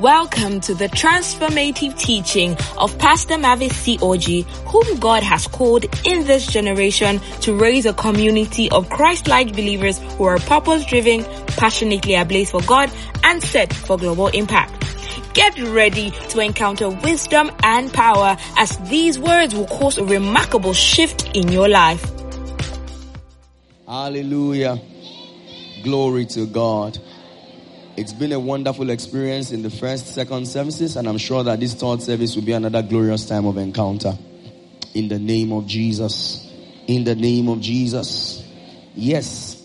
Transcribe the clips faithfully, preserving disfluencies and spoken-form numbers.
Welcome to the transformative teaching of Pastor Mavis C. Oji, whom God has called in this generation to raise a community of Christ-like believers who are purpose-driven, passionately ablaze for God, and set for global impact. Get ready to encounter wisdom and power as these words will cause a remarkable shift in your life. Hallelujah. Glory to God. It's been a wonderful experience in the first, second services, and I'm sure that this third service will be another glorious time of encounter. In the name of Jesus. In the name of Jesus. Yes.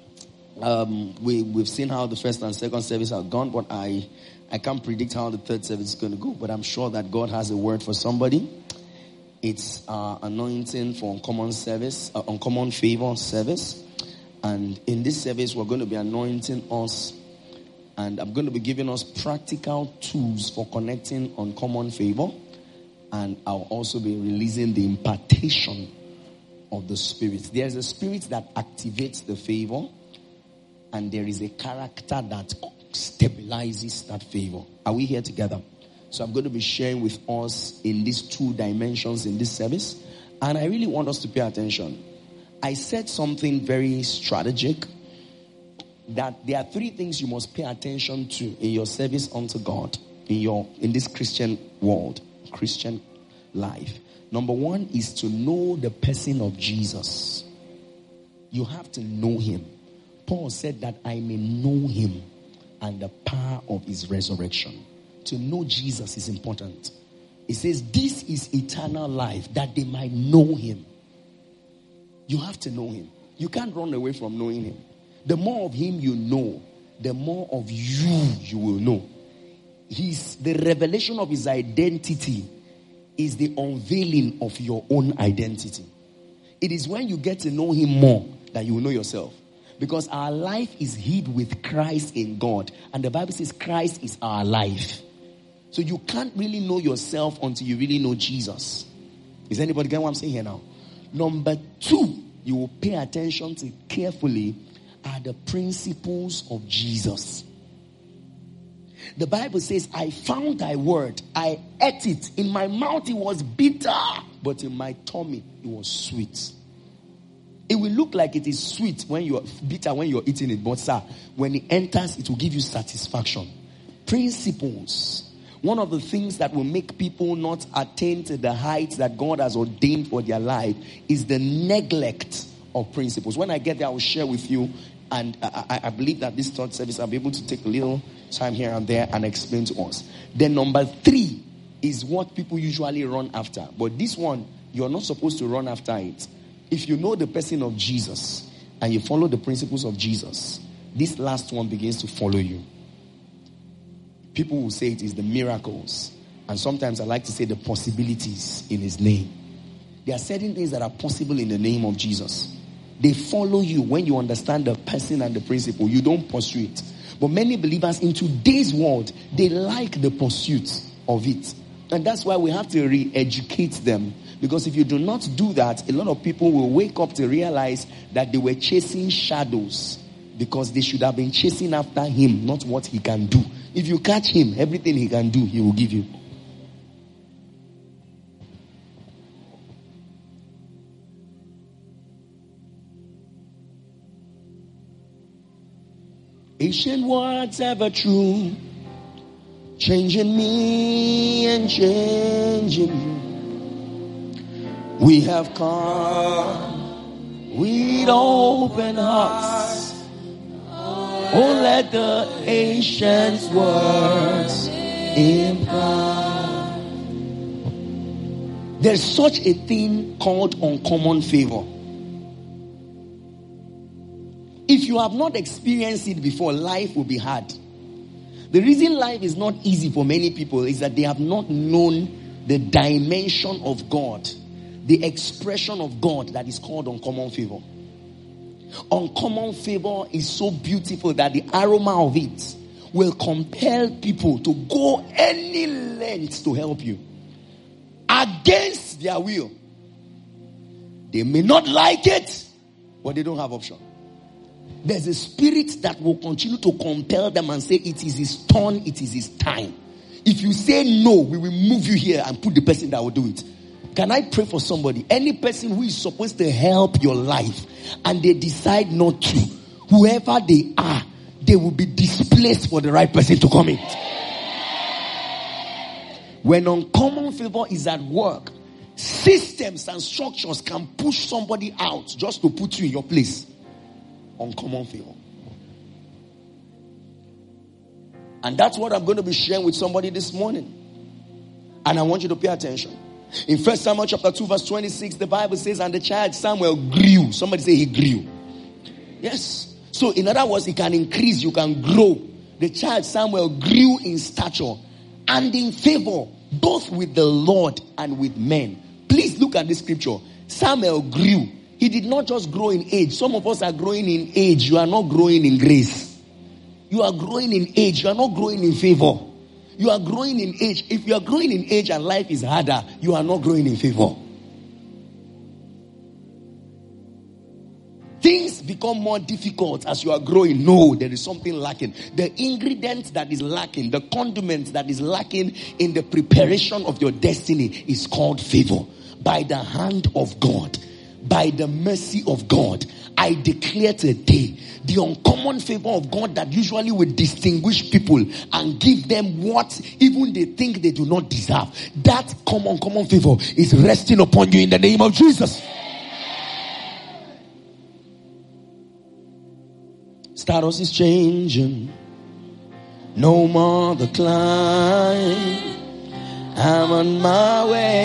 Um, we, we've seen how the first and second service have gone, but I, I can't predict how the third service is going to go, but I'm sure that God has a word for somebody. It's uh, anointing for uncommon service, uh, uncommon favor service. And in this service, we're going to be anointing us. And I'm going to be giving us practical tools for connecting uncommon favor. And I'll also be releasing the impartation of the Spirit. There's a spirit that activates the favor. And there is a character that stabilizes that favor. Are we here together? So I'm going to be sharing with us in these two dimensions in this service. And I really want us to pay attention. I said something very strategic. That there are three things you must pay attention to in your service unto God, in your in this Christian world, Christian life. Number one is to know the person of Jesus. You have to know him. Paul said that I may know him and the power of his resurrection. To know Jesus is important. It says this is eternal life, that they might know him. You have to know him. You can't run away from knowing him. The more of him you know, the more of you you will know. His, the revelation of his identity is the unveiling of your own identity. It is when you get to know him more that you will know yourself. Because our life is hid with Christ in God. And the Bible says Christ is our life. So you can't really know yourself until you really know Jesus. Is anybody getting what I'm saying here now? Number two, you will pay attention to carefully are the principles of Jesus. The Bible says, I found thy word, I ate it. In my mouth it was bitter, but in my tummy it was sweet. It will look like it is sweet when you're bitter when you're eating it, but sir, when it enters, it will give you satisfaction. Principles. One of the things that will make people not attain to the heights that God has ordained for their life is the neglect of principles. When I get there, I will share with you, and I, I believe that this third service I'll be able to take a little time here and there and explain to us. Then number three is what people usually run after, but this one you're not supposed to run after it. If you know the person of Jesus and you follow the principles of Jesus, this last one begins to follow you. People will say it is the miracles, and sometimes I like to say the possibilities in his name. There are certain things that are possible in the name of Jesus. They follow you when you understand the person and the principle. You don't pursue it. But many believers in today's world, they like the pursuit of it. And that's why we have to re-educate them. Because if you do not do that, a lot of people will wake up to realize that they were chasing shadows. Because they should have been chasing after him, not what he can do. If you catch him, everything he can do, he will give you. Ancient words ever true, changing me and changing you. We have come with open hearts. Oh, let the ancient words impart. There's such a thing called uncommon favor. If you have not experienced it before, life will be hard. The reason life is not easy for many people is that they have not known the dimension of God, the expression of God that is called uncommon favor. Uncommon favor is so beautiful that the aroma of it will compel people to go any length to help you against their will. They may not like it, but they don't have option. there's a spirit that will continue to compel them and say, it is his turn, it is his time. If you say no, we will move you here and put the person that will do it. Can I pray for somebody? Any person who is supposed to help your life and they decide not to, whoever they are, they will be displaced for the right person to come in. When uncommon favor is at work, systems and structures can push somebody out just to put you in your place. Uncommon favor. And that's what I'm going to be sharing with somebody this morning. And I want you to pay attention. In First Samuel chapter two verse twenty-six, the Bible says, and the child Samuel grew. Somebody say he grew. Yes. So in other words, he can increase, you can grow. The child Samuel grew in stature and in favor, both with the Lord and with men. Please look at this scripture. Samuel grew. He did not just grow in age. Some of us are growing in age. You are not growing in grace. You are growing in age. You are not growing in favor. You are growing in age. If you are growing in age and life is harder, you are not growing in favor. Things become more difficult as you are growing. No, there is something lacking. The ingredient that is lacking, the condiment that is lacking in the preparation of your destiny is called favor. By the hand of God, by the mercy of God, I declare today the uncommon favor of God that usually will distinguish people and give them what even they think they do not deserve. That common, common favor is resting upon you in the name of Jesus. Status is changing. No more the climb. I'm on my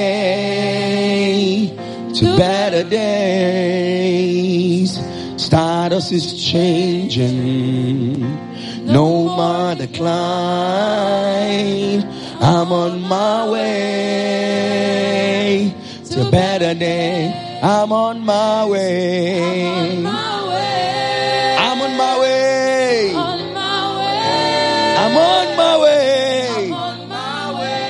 way to better days. Status is changing. No more the climb. I'm on my way to better days. I'm on my way. I'm on my way. On my way. I'm on my way. I'm on my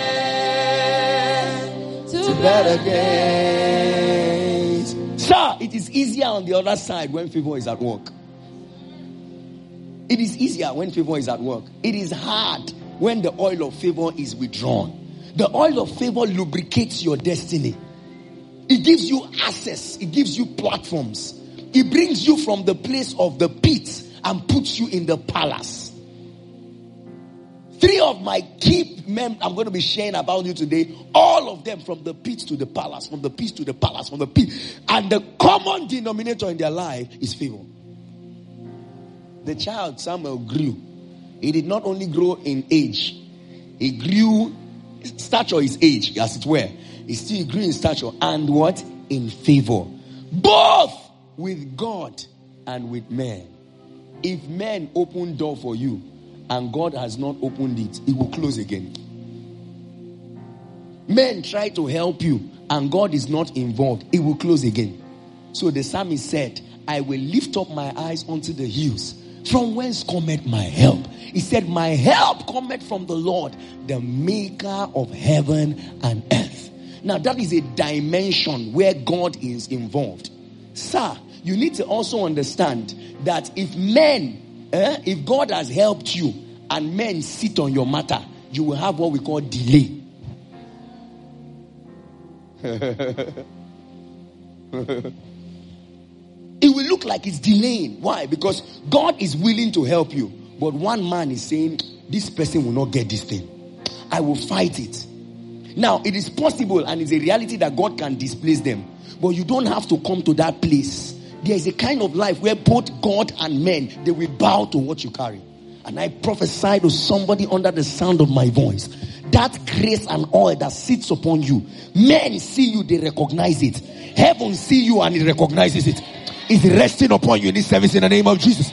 way to better days. Sir, it is easier on the other side when favor is at work. It is easier when favor is at work. It is hard when the oil of favor is withdrawn. The oil of favor lubricates your destiny. It gives you access. It gives you platforms. It brings you from the place of the pit and puts you in the palace. Three of my key men I'm going to be sharing about you today, all of them from the pit to the palace, from the pit to the palace, from the pit. And the common denominator in their life is favor. The child Samuel grew. He did not only grow in age, he grew, stature is age, as it were. He still grew in stature and what? In favor. Both with God and with men. If men open door for you and God has not opened it, it will close again. Men try to help you and God is not involved, it will close again. So the psalmist said, I will lift up my eyes unto the hills. From whence cometh my help? He said, my help cometh from the Lord, the maker of heaven and earth. Now that is a dimension where God is involved. Sir, you need to also understand that if men, eh, if God has helped you and men sit on your matter, you will have what we call delay. It will look like it's delaying. Why? Because God is willing to help you. But one man is saying, this person will not get this thing. I will fight it. Now, it is possible and it's a reality that God can displace them. But you don't have to come to that place. There is a kind of life where both God and men, they will bow to what you carry. And I prophesy to somebody under the sound of my voice. That grace and oil that sits upon you. Men see you, they recognize it. Heaven see you and it recognizes it. It's resting upon you in this service in the name of Jesus.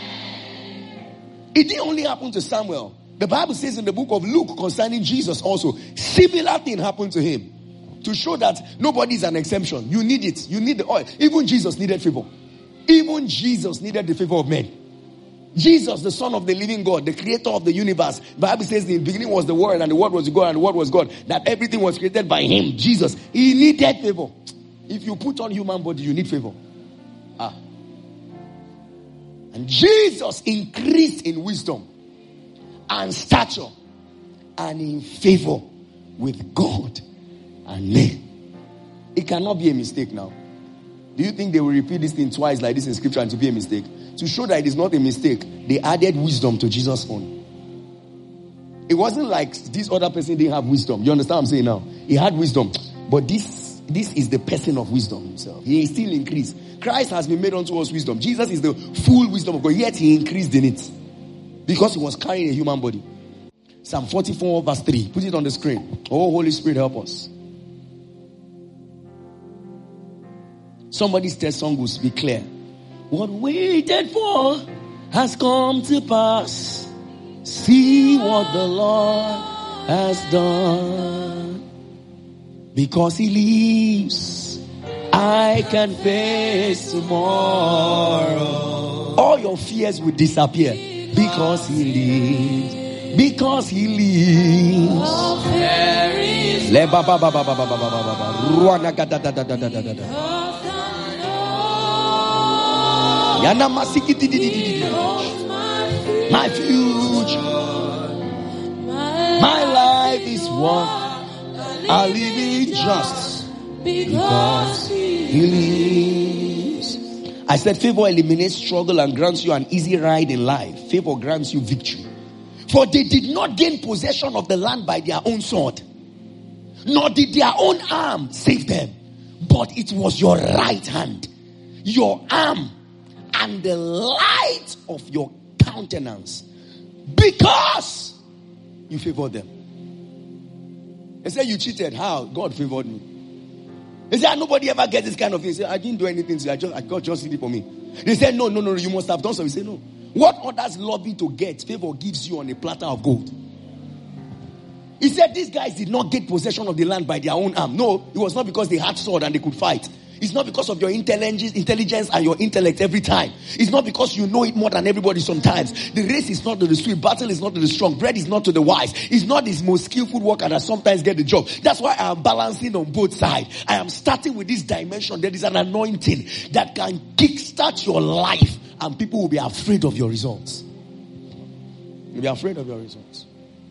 It didn't only happen to Samuel. The Bible says in the book of Luke concerning Jesus also, similar thing happened to him. To show that nobody is an exemption. You need it. You need the oil. Even Jesus needed favor. Even Jesus needed the favor of men. Jesus, the Son of the living God, the creator of the universe. The Bible says in the beginning was the Word and the Word was God and the Word was God. That everything was created by him. Jesus. He needed favor. If you put on human body, you need favor. Ah. And Jesus increased in wisdom and stature and in favor with God and men. It cannot be a mistake now. Do you think they will repeat this thing twice like this in scripture and to be a mistake? To show that it is not a mistake, they added wisdom to Jesus' own. It wasn't like this other person didn't have wisdom. You understand what I'm saying now? He had wisdom. But this, this is the person of wisdom himself. He still increased. Christ has been made unto us wisdom. Jesus is the full wisdom of God. Yet he increased in it. Because he was carrying a human body. Psalm forty-four verse three. Put it on the screen. Oh, Holy Spirit, help us. Somebody's test song will be clear. What waited for has come to pass. See what the Lord has done. Because he lives, I can face tomorrow. All your fears will disappear. Because he lives. Because he lives. Le ba ba ba ba ba ba ba ba ba ba. Ruana ga da da da da da da da. Yana masiki di di di di di. My future, my life is one. I live it just because he lives. I said favor eliminates struggle and grants you an easy ride in life. Favor grants you victory. For they did not gain possession of the land by their own sword, nor did their own arm save them, but it was your right hand, your arm, and the light of your countenance, because you favored them. They say you cheated. How? God favored me. They say nobody ever gets this kind of thing. They say I didn't do anything to you. I just, God just did it for me. They say no, no, no, you must have done something. Say no. What others love you to get, favor gives you on a platter of gold. He said these guys did not get possession of the land by their own arm. No, it was not because they had sword and they could fight. It's not because of your intelligence, intelligence and your intellect every time. It's not because you know it more than everybody sometimes. The race is not to the swift, battle is not to the strong, bread is not to the wise. It's not the most skillful worker that sometimes get the job. That's why I am balancing on both sides. I am starting with this dimension. There is an anointing that can kickstart your life, and people will be afraid of your results. They'll be afraid of your results.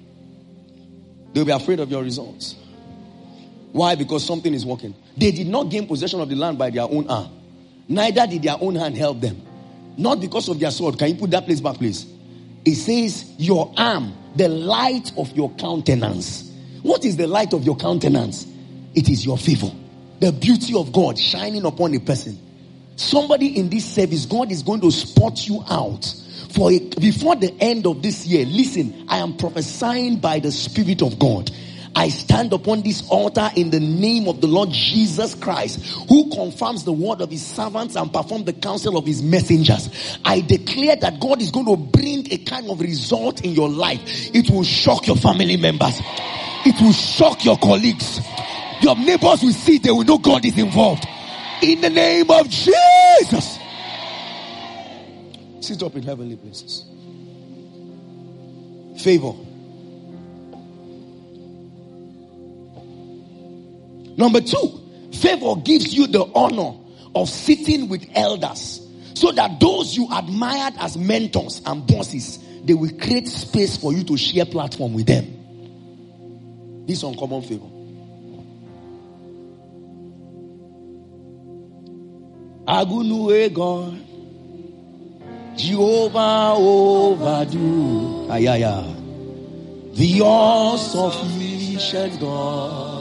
They'll be afraid of your results. Why? Because something is working. They did not gain possession of the land by their own arm. Neither did their own hand help them. Not because of their sword. Can you put that place back, please? It says, your arm, the light of your countenance. What is the light of your countenance? It is your favor. The beauty of God shining upon a person. Somebody in this service, God is going to spot you out. For a, before the end of this year, listen, I am prophesying by the Spirit of God. I stand upon this altar in the name of the Lord Jesus Christ, who confirms the word of his servants and performs the counsel of his messengers. I declare that God is going to bring a kind of result in your life. It will shock your family members. It will shock your colleagues. Your neighbors will see, they will know God is involved. In the name of Jesus. Sit up in heavenly places. Favor. Number two, favor gives you the honor of sitting with elders, so that those you admired as mentors and bosses, they will create space for you to share platform with them. This is uncommon favor. Agunue God, Jehovah overdo, ayaya, the all-sufficient God.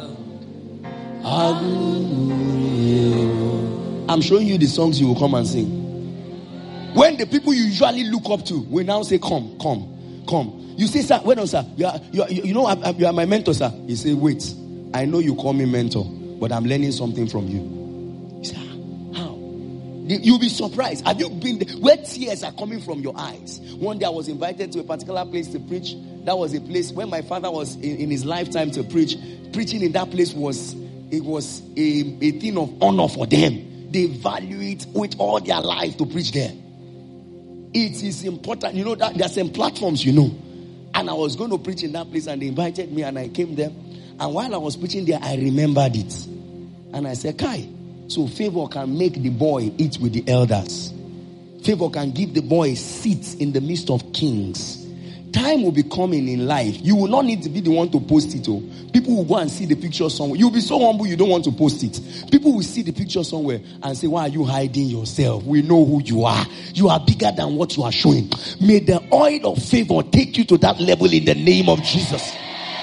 I'm showing you the songs you will come and sing. When the people you usually look up to will now say, come, come, come. You say, sir, wait on, sir. You, are, you, are, you know, I, you are my mentor, sir. You say, wait. I know you call me mentor, but I'm learning something from you. You say, how? You'll be surprised. Have you been there? Where tears are coming from your eyes? One day I was invited to a particular place to preach. That was a place where my father was in, in his lifetime to preach. Preaching in that place was... It was a, a thing of honor for them. They value it with all their life to preach there. It is important. You know that there are some platforms, you know. And I was going to preach in that place and they invited me and I came there. And while I was preaching there, I remembered it. And I said, Kai, so favor can make the boy eat with the elders. Favor can give the boy seats in the midst of kings. Time will be coming in life. You will not need to be the one to post it. Oh. People will go and see the picture somewhere. You'll be so humble you don't want to post it. People will see the picture somewhere and say, why are you hiding yourself? We know who you are. You are bigger than what you are showing. May the oil of favor take you to that level in the name of Jesus.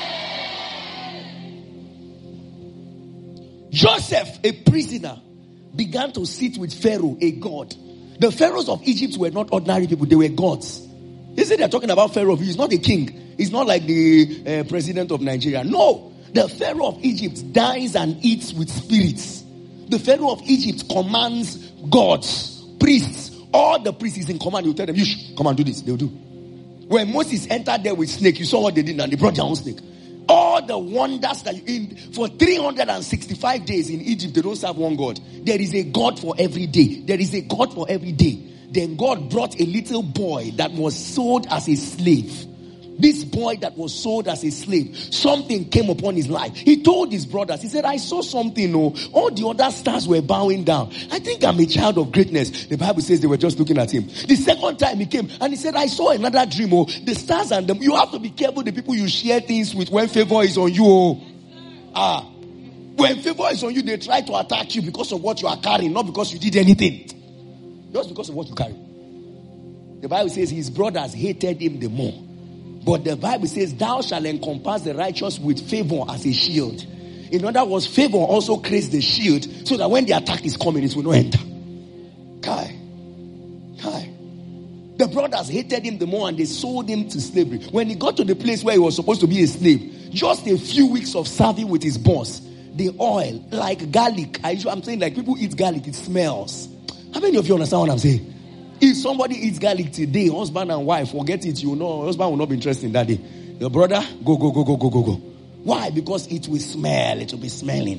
Joseph, a prisoner, began to sit with Pharaoh, a god. The pharaohs of Egypt were not ordinary people. They were gods. They say they're talking about Pharaoh. He's not a king. He's not like the uh, president of Nigeria. No. The Pharaoh of Egypt dines and eats with spirits. The Pharaoh of Egypt commands gods, priests. All the priests is in command. He'll tell them, you should come and do this. They'll do. When Moses entered there with snake, you saw what they did and they brought their own snake. All the wonders that you in for three hundred sixty-five days in Egypt, they don't serve one God. There is a God for every day. There is a God for every day. Then God brought a little boy that was sold as a slave. This boy that was sold as a slave, something came upon his life. He told his brothers, he said, I saw something. Oh, all the other stars were bowing down. I think I'm a child of greatness. The Bible says they were just looking at him. The second time he came and he said, I saw another dream. Oh, the stars and them. You have to be careful the people you share things with when favor is on you. Oh. Ah, when favor is on you, they try to attack you because of what you are carrying, not because you did anything. Just because of what you carry. The Bible says his brothers hated him the more. But the Bible says, thou shalt encompass the righteous with favor as a shield. In other words, favor also creates the shield so that when the attack is coming, it will not enter. Kai. Kai. The brothers hated him the more and they sold him to slavery. When he got to the place where he was supposed to be a slave, just a few weeks of serving with his boss, the oil, like garlic. I, I'm saying like people eat garlic, it smells. How many of you understand what I'm saying? If somebody eats garlic today, husband and wife, forget it. You know, husband will not be interested in that day. The brother, go, go, go, go, go, go, go. Why? Because it will smell. It will be smelling.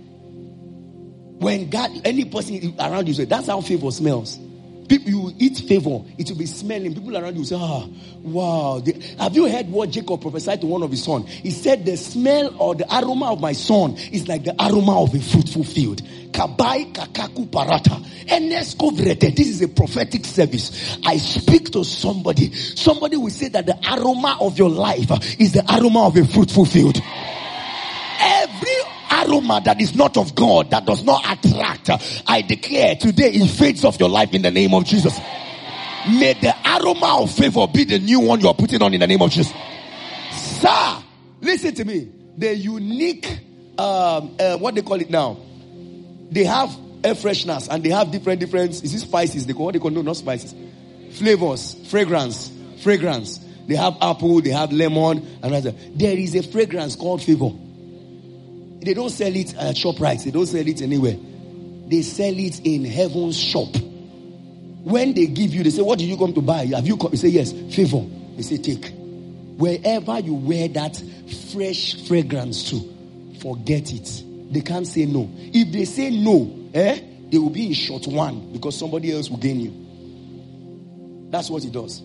When God, any person around you say, that's how favor smells. People, you eat favor, it will be smelling. People around you say, ah, wow. They, have you heard what Jacob prophesied to one of his sons? He said, the smell or the aroma of my son is like the aroma of a fruitful field. Kabai kakaku parata. This is a prophetic service. I speak to somebody. Somebody will say that the aroma of your life is the aroma of a fruitful field. Every aroma that is not of God, that does not attract, I declare today it fades off your life in the name of Jesus. May the aroma of favor be the new one you are putting on in the name of Jesus. Sir, listen to me. The unique, um, uh, what they call it now, they have air fresheners and they have different, different, is it spices? They call what they call, no, not spices. Flavors, fragrance, fragrance. They have apple, they have lemon, and other. There is a fragrance called favor. They don't sell it at ShopRite. They don't sell it anywhere. They sell it in heaven's shop. When they give you, they say, what did you come to buy? Have you come? You say, yes, favor. They say, take. Wherever you wear that fresh fragrance to, forget it. They can't say no. If they say no, eh, they will be in short one because somebody else will gain you. That's what he does.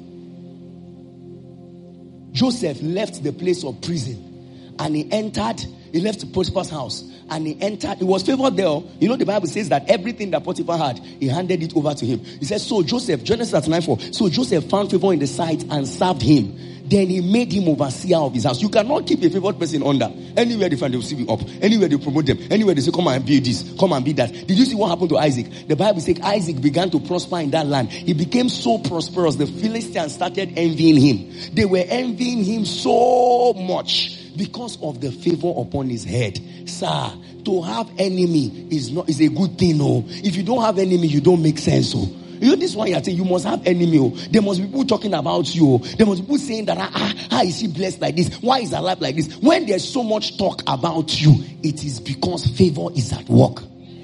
Joseph left the place of prison and he entered, he left Potiphar's house and he entered, he was favored there. You know, the Bible says that everything that Potiphar had, he handed it over to him. He says, so Joseph, Genesis thirty-nine four, so Joseph found favor in the sight and served him. Then he made him overseer of his house. You cannot keep a favored person under. Anywhere they find, they will see you up. Anywhere they promote them. Anywhere they say, come and be this. Come and be that. Did you see what happened to Isaac? The Bible says Isaac began to prosper in that land. He became so prosperous. The Philistines started envying him. They were envying him so much because of the favor upon his head. Sir, to have enemy is not is a good thing. Oh, if you don't have enemy, you don't make sense. Oh. You know, this one you saying you must have enemy. Oh. There must be people talking about you. Oh. There must be people saying that, ah, how is he blessed like this? Why is her life like this? When there's so much talk about you, it is because favor is at work.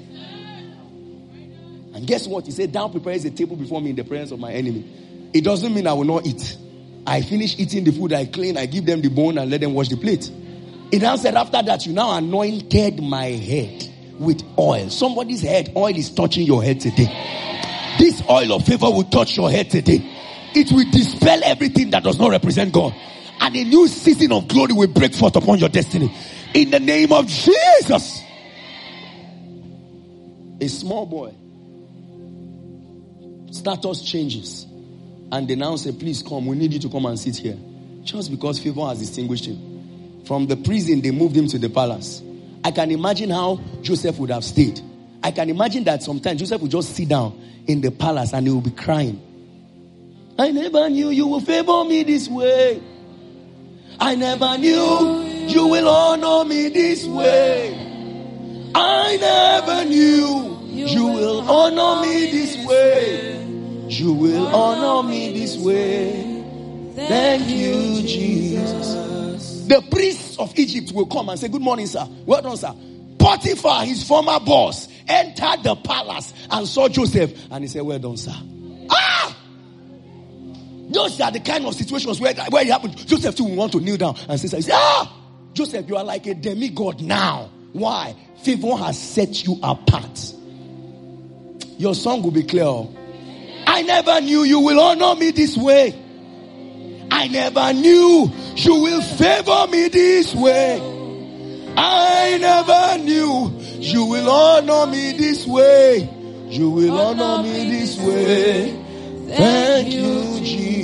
And guess what? He said, thou prepares a table before me in the presence of my enemy. It doesn't mean I will not eat. I finish eating the food, I clean, I give them the bone and let them wash the plate. It now said after that, you now anointed my head with oil. Somebody's head, oil is touching your head today. This oil of favor will touch your head today. It will dispel everything that does not represent God. And a new season of glory will break forth upon your destiny. In the name of Jesus. A small boy Status changes. And they now say, please come, we need you to come and sit here. Just because favor has distinguished him. From the prison, they moved him to the palace. I can imagine how Joseph would have stayed. I can imagine that sometimes Joseph would just sit down in the palace and he will be crying. I never knew you would favor me this way. I never knew you will honor me this way. I never knew you will honor me this way. You will honor me this way. Thank you, Jesus. The priests of Egypt will come and say, good morning, sir. Well done, sir. Potiphar, his former boss, entered the palace and saw Joseph. And he said, well done, sir. Ah! Those are the kind of situations where, where it happened. Joseph too will want to kneel down and say, ah! Joseph, you are like a demigod now. Why? Favor has set you apart. Your song will be clear. I never knew you will honor me this way. I never knew you will favor me this way. I never knew you will honor me this way. You will honor me this way. Thank you,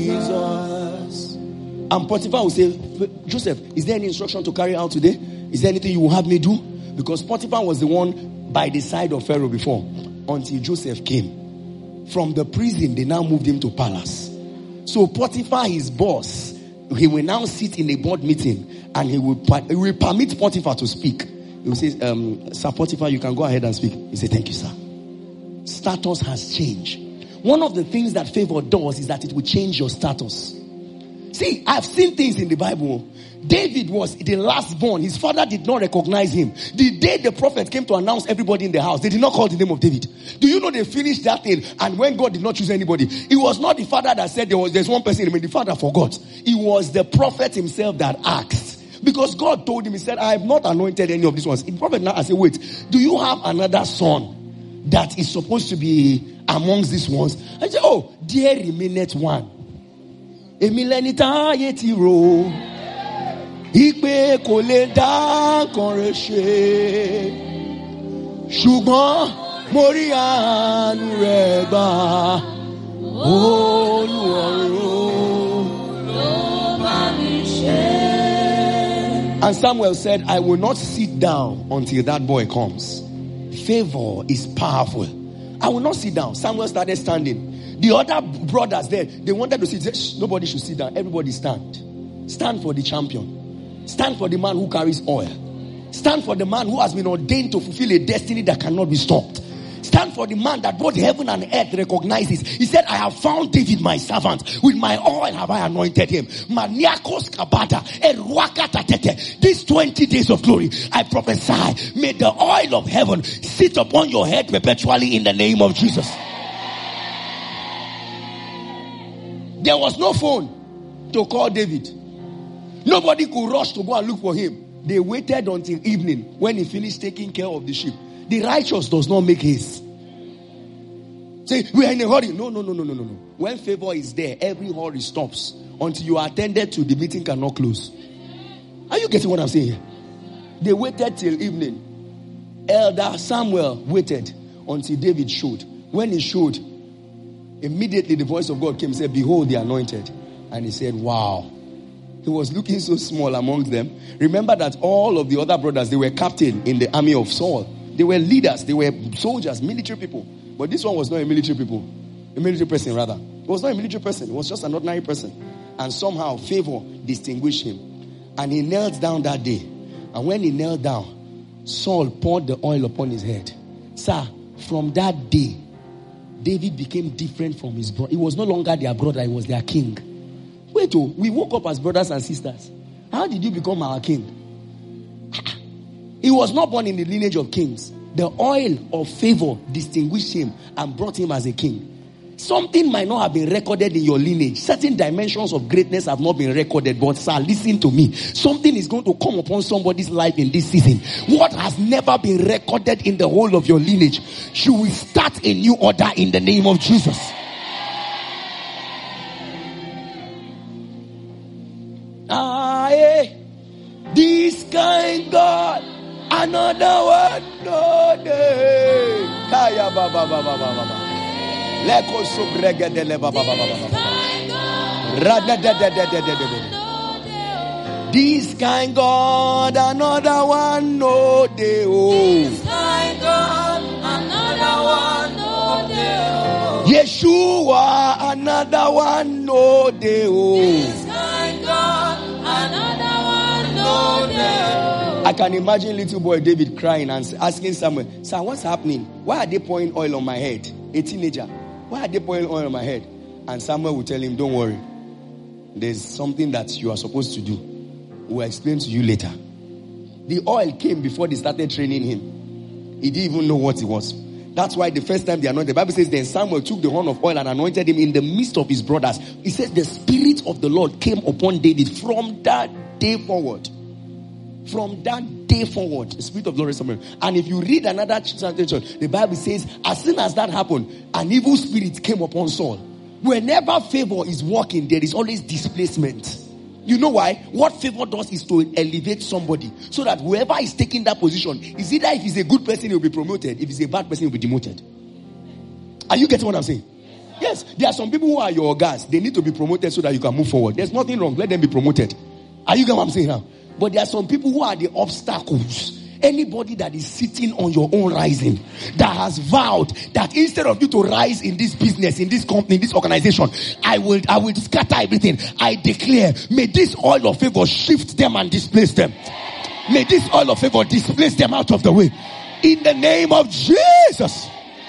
Jesus. And Potiphar will say, Joseph, is there any instruction to carry out today? Is there anything you will have me do? Because Potiphar was the one by the side of Pharaoh before, until Joseph came. From the prison, they now moved him to palace. So Potiphar, his boss, he will now sit in a board meeting and he will, he will permit Potiphar to speak. He will say, um, Sir Potiphar, you can go ahead and speak. He said, thank you, sir. Status has changed. One of the things that favor does is that it will change your status. See, I've seen things in the Bible. David was the last born. His father did not recognize him. The day the prophet came to announce everybody in the house, they did not call the name of David. Do you know they finished that thing? And when God did not choose anybody, it was not the father that said there was there's one person. I mean, the father forgot. It was the prophet himself that asked. Because God told him, he said, I have not anointed any of these ones. The prophet now said, wait, do you have another son that is supposed to be amongst these ones? I said, oh, there remaineth one. Emilenita yetiro. Ipe kò lè dá kan rẹ̀ ṣe. Ṣùgbọ́n mo rí àánú rẹ̀ gbà. Olúwarun ló bá mi ṣe. And Samuel said, I will not sit down until that boy comes. Favor is powerful. I will not sit down. Samuel started standing. The other brothers there, they wanted to sit. Shh, nobody should sit down. Everybody stand. Stand for the champion. Stand for the man who carries oil. Stand for the man who has been ordained to fulfill a destiny that cannot be stopped. Stand for the man that both heaven and earth recognizes. He said, I have found David my servant. With my oil have I anointed him. Maniakos kabata, eruakatatete. These twenty days of glory, I prophesy, may the oil of heaven sit upon your head perpetually in the name of Jesus. There was no phone to call David. Nobody could rush to go and look for him. They waited until evening when he finished taking care of the sheep. The righteous does not make haste. Say, we are in a hurry. No, no, no, no, no, no, no. When favor is there, every hurry stops until you are attended to. The meeting cannot close. Are you getting what I'm saying here? They waited till evening. Elder Samuel waited until David showed. When he showed, immediately the voice of God came and said, behold the anointed. And he said, wow. He was looking so small amongst them. Remember that all of the other brothers, they were captain in the army of Saul. They were leaders. They were soldiers, military people. But this one was not a military people. A military person, rather. He was not a military person. He was just an ordinary person. And somehow favor distinguished him. And he knelt down that day. And when he knelt down, Saul poured the oil upon his head. Sir, from that day, David became different from his brother. He was no longer their brother. He was their king. Wait, oh, we woke up as brothers and sisters. How did you become our king? He was not born in the lineage of kings. The oil of favor distinguished him and brought him as a king. Something might not have been recorded in your lineage. Certain dimensions of greatness have not been recorded. But sir, listen to me. Something is going to come upon somebody's life in this season. What has never been recorded in the whole of your lineage, you will start a new order in the name of Jesus. Aye, this kind God, another one, no day. Kaya ba ba ba ba ba ba. Leko sobrege de leba baba baba. Rada da da da da da da. This kind God, another one, no day. This kind God, another one, no day. Yeshua, another one, no day. This kind God, another one, no day. I can imagine little boy David crying and asking Samuel, "Sir, what's happening? Why are they pouring oil on my head?" A teenager. Why are they pouring oil on my head? And Samuel will tell him, "Don't worry. There's something that you are supposed to do. We'll explain to you later." The oil came before they started training him. He didn't even know what it was. That's why the first time they anointed, the Bible says, then Samuel took the horn of oil and anointed him in the midst of his brothers. He says the Spirit of the Lord came upon David from that day forward. From that day forward, the Spirit of the Lord is upon him. And if you read another translation, the Bible says, as soon as that happened, an evil spirit came upon Saul. Whenever favor is working, there is always displacement. You know why? What favor does is to elevate somebody, so that whoever is taking that position is either if he's a good person, he'll be promoted. If he's a bad person, he'll be demoted. Are you getting what I'm saying? Yes. There are some people who are your guys. They need to be promoted so that you can move forward. There's nothing wrong. Let them be promoted. Are you getting what I'm saying now? But there are some people who are the obstacles. Anybody that is sitting on your own rising, that has vowed that instead of you to rise in this business, in this company, in this organization, I will, I will scatter everything. I declare, may this oil of favor shift them and displace them. May this oil of favor displace them out of the way. In the name of Jesus.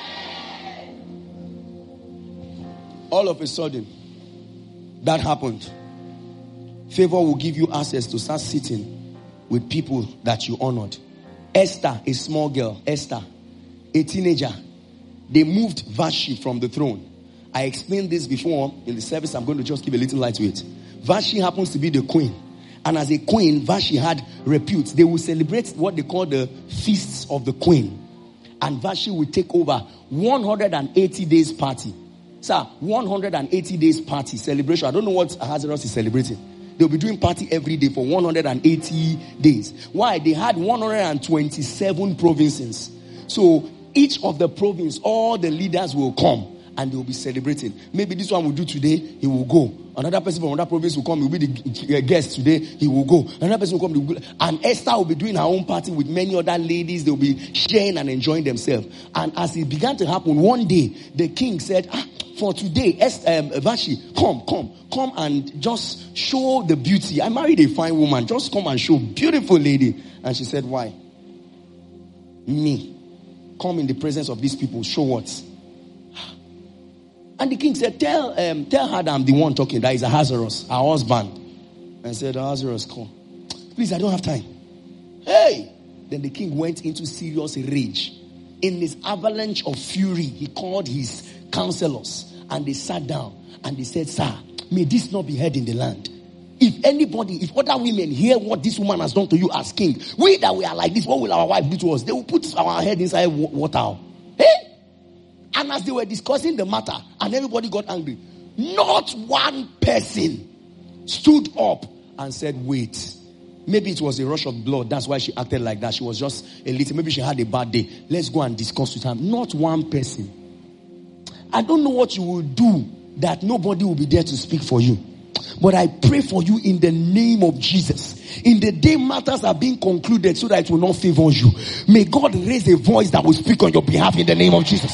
All of a sudden, that happened. Favor will give you access to start sitting with people that you honored. Esther, a small girl, Esther, a teenager, they moved Vashti from the throne. I explained this before in the service. I'm going to just give a little light to it. Vashti happens to be the queen. And as a queen, Vashti had repute. They will celebrate what they call the feasts of the queen. And Vashti will take over one hundred eighty days party. Sir, one hundred eighty days party celebration. I don't know what Ahasuerus is celebrating. They'll be doing party every day for one hundred eighty days. Why? They had one hundred twenty-seven provinces. So each of the province, all the leaders will come and they'll be celebrating. Maybe this one will do today, he will go. Another person from another province will come, he will be the guest today, he will go. Another person will come, will go. And Esther will be doing her own party with many other ladies. They'll be sharing and enjoying themselves. And as it began to happen, one day, the king said, ah, for today, um, Vashti, come, come, come and just show the beauty. I married a fine woman. Just come and show, beautiful lady. And she said, why? Me. Come in the presence of these people. Show what? And the king said, tell um, tell her that I'm the one talking. That is Ahasuerus, her husband. And said, Ahasuerus, come. Please, I don't have time. Hey! Then the king went into serious rage. In this avalanche of fury, he called his counselors. And they sat down and they said, sir, may this not be heard in the land. If anybody, if other women hear what this woman has done to you as king, we that we are like this, what will our wife do to us? They will put our head inside water. Hey? And as they were discussing the matter and everybody got angry, not one person stood up and said, wait. Maybe it was a rush of blood. That's why she acted like that. She was just a little, maybe she had a bad day. Let's go and discuss with her. Not one person. I don't know what you will do that nobody will be there to speak for you. But I pray for you in the name of Jesus. In the day matters are being concluded so that it will not favor you. May God raise a voice that will speak on your behalf in the name of Jesus.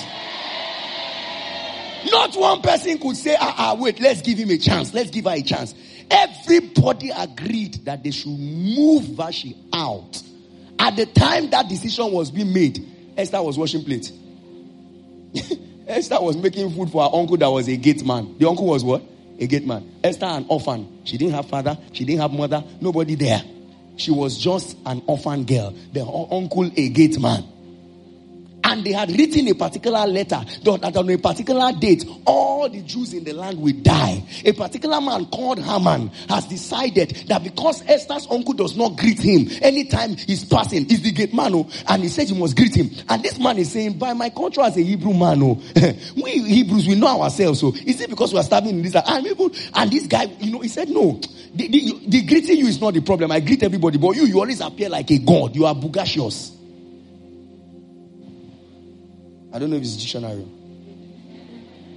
Not one person could say, ah, ah, wait, let's give him a chance. Let's give her a chance. Everybody agreed that they should move Vashti out. At the time that decision was being made, Esther was washing plates. Esther was making food for her uncle that was a gate man. The uncle was what? A gate man. Esther, an orphan. She didn't have father. She didn't have mother. Nobody there. She was just an orphan girl. The uncle, a gate man. And they had written a particular letter that on a particular date, all the Jews in the land will die. A particular man called Haman has decided that because Esther's uncle does not greet him anytime he's passing, he's the gate man, oh, and he said he must greet him. And this man is saying, by my culture as a Hebrew man, oh, we Hebrews, we know ourselves. So is it because we are starving in this? And, people, and this guy, you know, he said, no, the, the, the greeting you is not the problem. I greet everybody, but you, you always appear like a god. You are bogacious. I don't know if it's dictionary.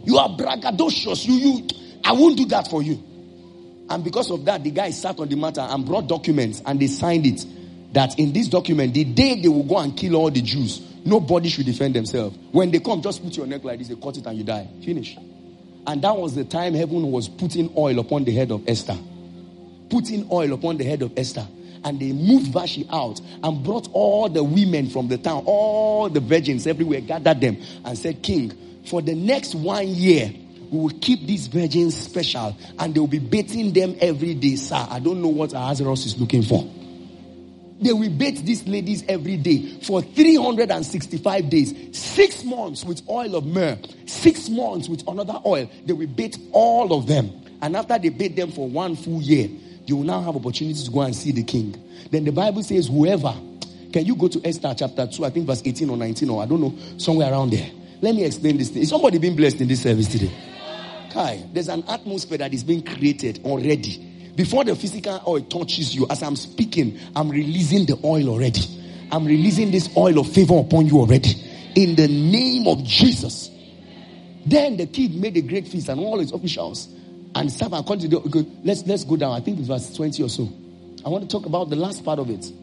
You are braggadocious. You, you, I won't do that for you. And because of that, the guy sat on the matter and brought documents and they signed it. That in this document, the day they will go and kill all the Jews, nobody should defend themselves. When they come, just put your neck like this, they cut it and you die. Finish. And that was the time heaven was putting oil upon the head of Esther. Putting oil upon the head of Esther. And they moved Vashti out and brought all the women from the town, all the virgins everywhere, gathered them and said, King, for the next one year, we will keep these virgins special and they will be bathing them every day. Sir, I don't know what Ahasuerus is looking for. They will bathe these ladies every day for three hundred sixty-five days. Six months with oil of myrrh. Six months with another oil. They will bathe all of them. And after they bathe them for one full year, you will now have opportunity to go and see the king. Then the Bible says, whoever, can you go to Esther chapter two, I think verse eighteen or nineteen, or I don't know, somewhere around there. Let me explain this thing. Is somebody being blessed in this service today? Kai, there's an atmosphere that is being created already. Before the physical oil touches you, as I'm speaking, I'm releasing the oil already. I'm releasing this oil of favor upon you already. In the name of Jesus. Then the king made a great feast and all his officials and served according to the... Let's, let's go down. I think it's verse twenty or so. I want to talk about the last part of it.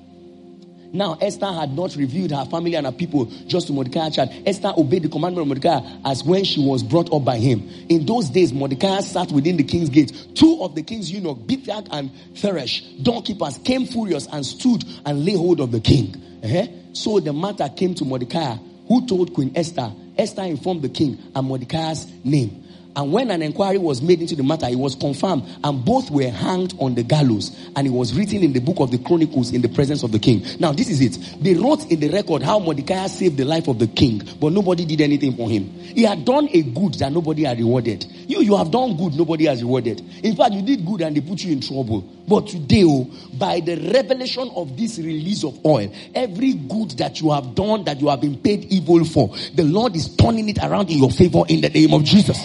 Now, Esther had not revealed her family and her people just to Mordecai. Esther obeyed the commandment of Mordecai as when she was brought up by him. In those days, Mordecai sat within the king's gate. Two of the king's eunuchs, Bigthag and Teresh, doorkeepers, came furious and stood and lay hold of the king. Uh-huh. So the matter came to Mordecai, who told Queen Esther. Esther informed the king and Mordecai's name. And when an inquiry was made into the matter, it was confirmed, and both were hanged on the gallows. And it was written in the book of the Chronicles in the presence of the king. Now, this is it. They wrote in the record how Mordecai saved the life of the king, but nobody did anything for him. He had done a good that nobody had rewarded. You, you have done good, nobody has rewarded. In fact, you did good and they put you in trouble. But today, oh, by the revelation of this release of oil, every good that you have done, that you have been paid evil for, the Lord is turning it around in your favor in the name of Jesus.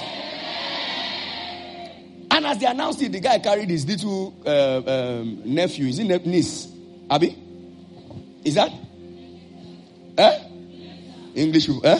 And as they announced it, the guy carried his little uh, um, nephew. Is it niece? Abi? Is that? Eh? English? Eh?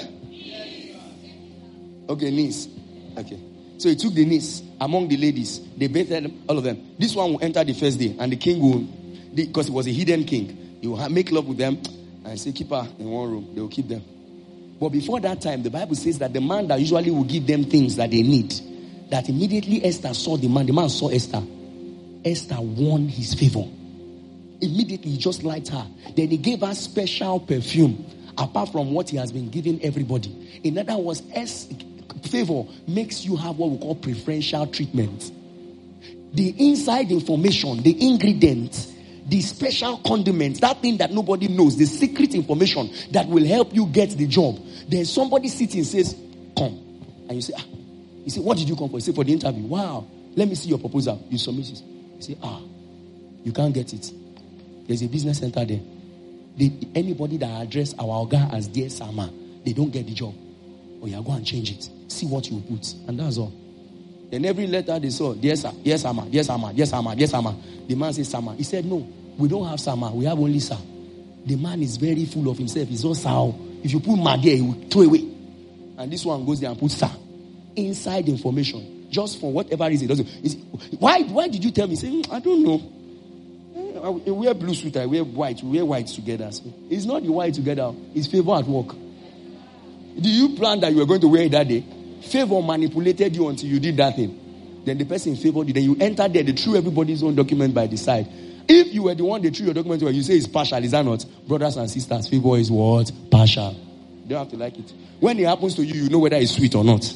Okay, niece. Okay. So he took the niece among the ladies. They bathed all of them. This one will enter the first day. And the king will, because he was a hidden king, he will make love with them and say, keep her in one room. They will keep them. But before that time, the Bible says that the man that usually will give them things that they need, that immediately Esther saw the man, the man saw Esther. Esther won his favor. Immediately he just liked her. Then he gave her special perfume, apart from what he has been giving everybody. In other words, favor makes you have what we call preferential treatment. The inside information, the ingredients, the special condiments, that thing that nobody knows, the secret information that will help you get the job. Then somebody sits and says, come. And you say, ah. You say, what did you come for? You say, for the interview. Wow. Let me see your proposal. You submit it. You say, ah, you can't get it. There's a business center there. They, anybody that address our Oga as Dear Sama, they don't get the job. Oh, yeah, go and change it. See what you put. And that's all. Then every letter they saw, Dear Sama, Dear Sama, Dear Sama, Dear Sama, Dear Sama. The man says Sama. He said, no, we don't have Sama. We have only Sa. The man is very full of himself. He's all Sao. If you put Ma there, he will throw away. And this one goes there and puts Sa. Inside information, just for whatever reason. Doesn't. Why, why did you tell me? Say, I don't know. I wear blue suit, I wear white. We wear white together. So it's not the white together. It's favor at work. Do you plan that you were going to wear it that day? Favor manipulated you until you did that thing. Then the person favored you. Then you enter there. They threw everybody's own document by the side. If you were the one they threw your document where you say it's partial, is that not? Brothers and sisters, favor is what? Partial. You don't have to like it. When it happens to you, you know whether it's sweet or not.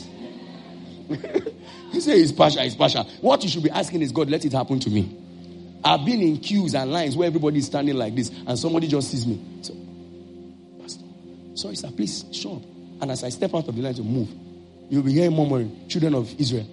You say it's partial, it's partial. What you should be asking is, God, let it happen to me. I've been in queues and lines where everybody is standing like this and somebody just sees me. So, Pastor, sorry sir, please, show up. And as I step out of the line to move, you'll be hearing murmuring, children of Israel.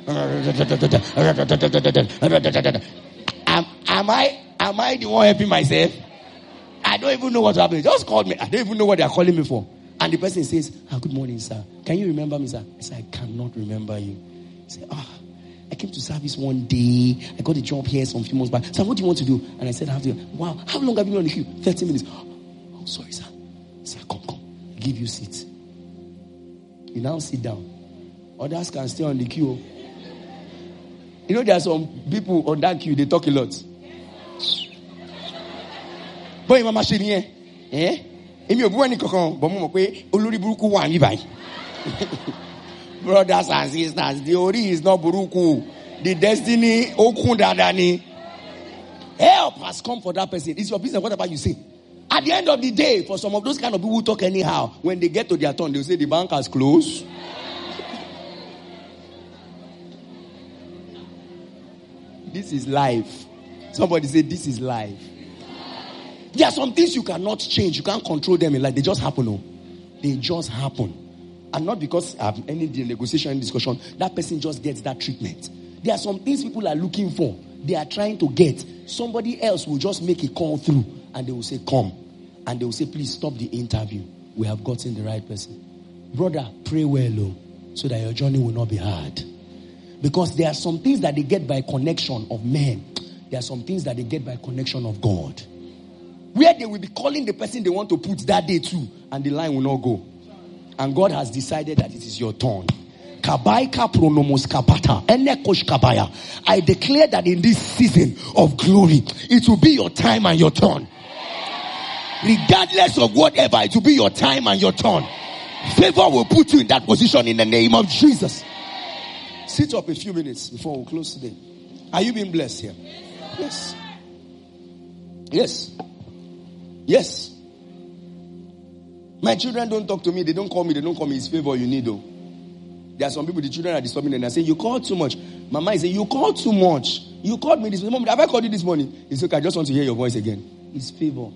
am, am I am I the one helping myself? I don't even know what's happening. Just called me. I don't even know what they're calling me for. And the person says, ah, good morning, sir. Can you remember me, sir? I said, I cannot remember you. He said, ah, oh, I came to service one day. I got a job here some few months back. Sir, what do you want to do? And I said, I have to. Wow, how long have you been on the queue? thirty minutes. Oh, sorry, sir. Sir, come, come. I'll give you seats. You now sit down. Others can stay on the queue. You know, there are some people on that queue, they talk a lot. Boy, mama shiri eh? Emi obu ni kokon, but mo pe olori buruku wa ni bai. Brothers and sisters, the ori is not buruku. The destiny okun dada ni. Help has come for that person. It's your business, whatever you say. At the end of the day, for some of those kind of people who talk anyhow, when they get to their turn, they'll say the bank has closed. This is life. Somebody say, this is life. There are some things you cannot change. You can't control them in life. They just happen. Oh. They just happen. And not because I have any negotiation, any discussion. That person just gets that treatment. There are some things people are looking for. They are trying to get. Somebody else will just make a call through. And they will say, come. And they will say, please stop the interview. We have gotten the right person. Brother, pray well, oh, so that your journey will not be hard. Because there are some things that they get by connection of men. There are some things that they get by connection of God. Where they will be calling the person they want to put that day too, and the line will not go. And God has decided that it is your turn. I declare that in this season of glory, it will be your time and your turn. Regardless of whatever, it will be your time and your turn. Favor will put you in that position in the name of Jesus. Sit up a few minutes before we close today. Are you being blessed here? Yes. Yes. Yes. My children don't talk to me. They don't call me. They don't call me. It's favor you need though. There are some people, the children are disturbing them and they say, you called too much. Mama is saying, you called too much. You called me this morning. Mom, have I called you this morning? It's okay. I just want to hear your voice again. It's favor.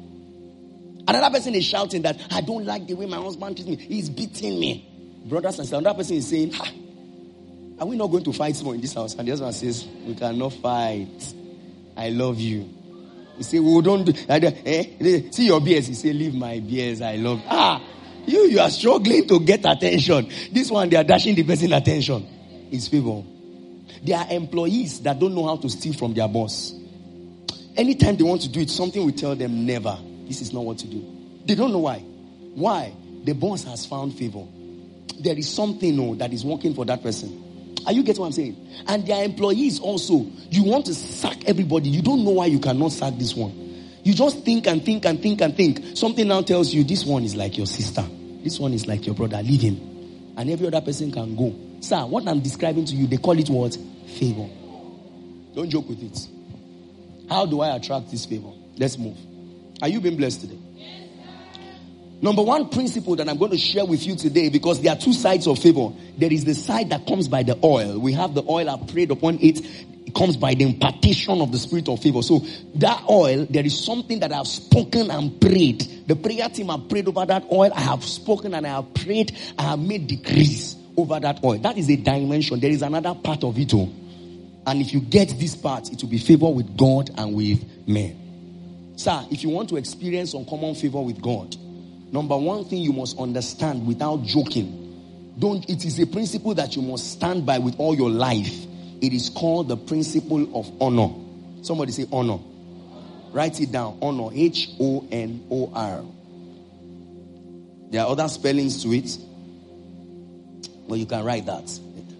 Another person is shouting that, I don't like the way my husband treats me. He's beating me. Brothers and sisters, another person is saying, ha, are we not going to fight more in this house? And the husband says, we cannot fight. I love you. He say, well, don't do, eh, see your beers. He say, leave my beers. I love you. Ah, you, you are struggling to get attention. This one, they are dashing the person attention. It's favor. There are employees that don't know how to steal from their boss. Anytime they want to do it, something will tell them, never. This is not what to do. They don't know why. Why? The boss has found favor. There is something oh, that is working for that person. Are you getting what I'm saying? And their employees also, you want to sack everybody. You don't know why you cannot sack this one. You just think and think and think and think. Something now tells you this one is like your sister. This one is like your brother. Leave him. And every other person can go. Sir, what I'm describing to you, they call it what? Favor. Don't joke with it. How do I attract this favor? Let's move. Are you being blessed today? Yes, number one principle that I'm going to share with you today, because there are two sides of favor. There is the side that comes by the oil. We have the oil, I've prayed upon it. It comes by the impartation of the spirit of favor. So that oil, there is something that I have spoken and prayed. The prayer team have prayed over that oil. I have spoken and I have prayed. I have made decrees over that oil. That is a dimension. There is another part of it too. And if you get this part, it will be favor with God and with men. Sir, if you want to experience uncommon favor with God, number one thing you must understand without joking, don't, it is a principle that you must stand by with all your life. It is called the principle of honor. Somebody say honor. Write it down. Honor. H O N O R. There are other spellings to it, but you can write that.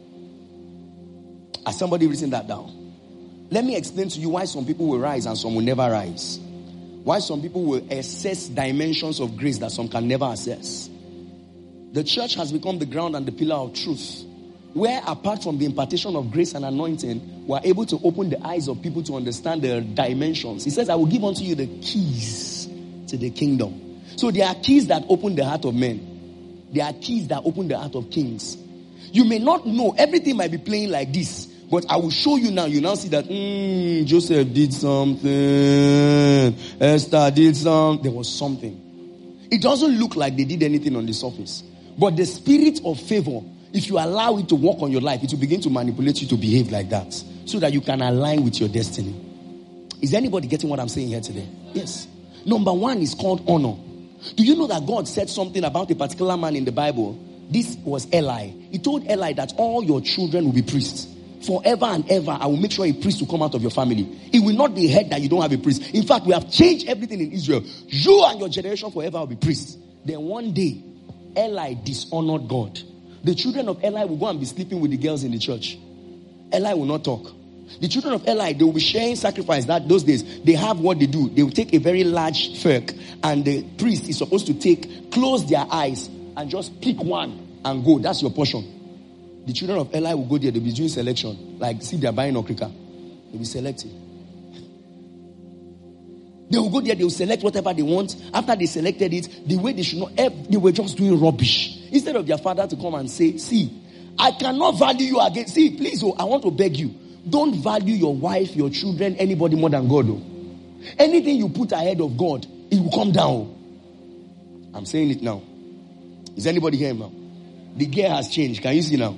Has somebody written that down? Let me explain to you why some people will rise and some will never rise. Why some people will access dimensions of grace that some can never access. The church has become the ground and the pillar of truth, where apart from the impartation of grace and anointing, we are able to open the eyes of people to understand the dimensions. He says, I will give unto you the keys to the kingdom. So there are keys that open the heart of men. There are keys that open the heart of kings. You may not know, everything might be playing like this, but I will show you now. You now see that mm, Joseph did something, Esther did something. There was something. It doesn't look like they did anything on the surface. But the spirit of favor, if you allow it to work on your life, it will begin to manipulate you to behave like that, so that you can align with your destiny. Is anybody getting what I'm saying here today? Yes. Number one is called honor. Do you know that God said something about a particular man in the Bible? This was Eli. He told Eli that all your children will be priests. Forever and ever, I will make sure a priest will come out of your family. It will not be heard that you don't have a priest. In fact, we have changed everything in Israel. You and your generation forever will be priests. Then one day, Eli dishonored God. The children of Eli will go and be sleeping with the girls in the church. Eli will not talk. The children of Eli, they will be sharing sacrifice. That those days, they have what they do. They will take a very large fork, and the priest is supposed to take, close their eyes, and just pick one and go. That's your portion. The children of Eli will go there. They'll be doing selection. Like, see, they're buying okrika. They'll be selecting. They will go there, they will select whatever they want. After they selected it, the way they should not, they were just doing rubbish. Instead of their father to come and say, see, I cannot value you again. See, please, oh, I want to beg you. Don't value your wife, your children, anybody more than God. Oh. Anything you put ahead of God, it will come down. I'm saying it now. Is anybody here now? The gear has changed. Can you see now?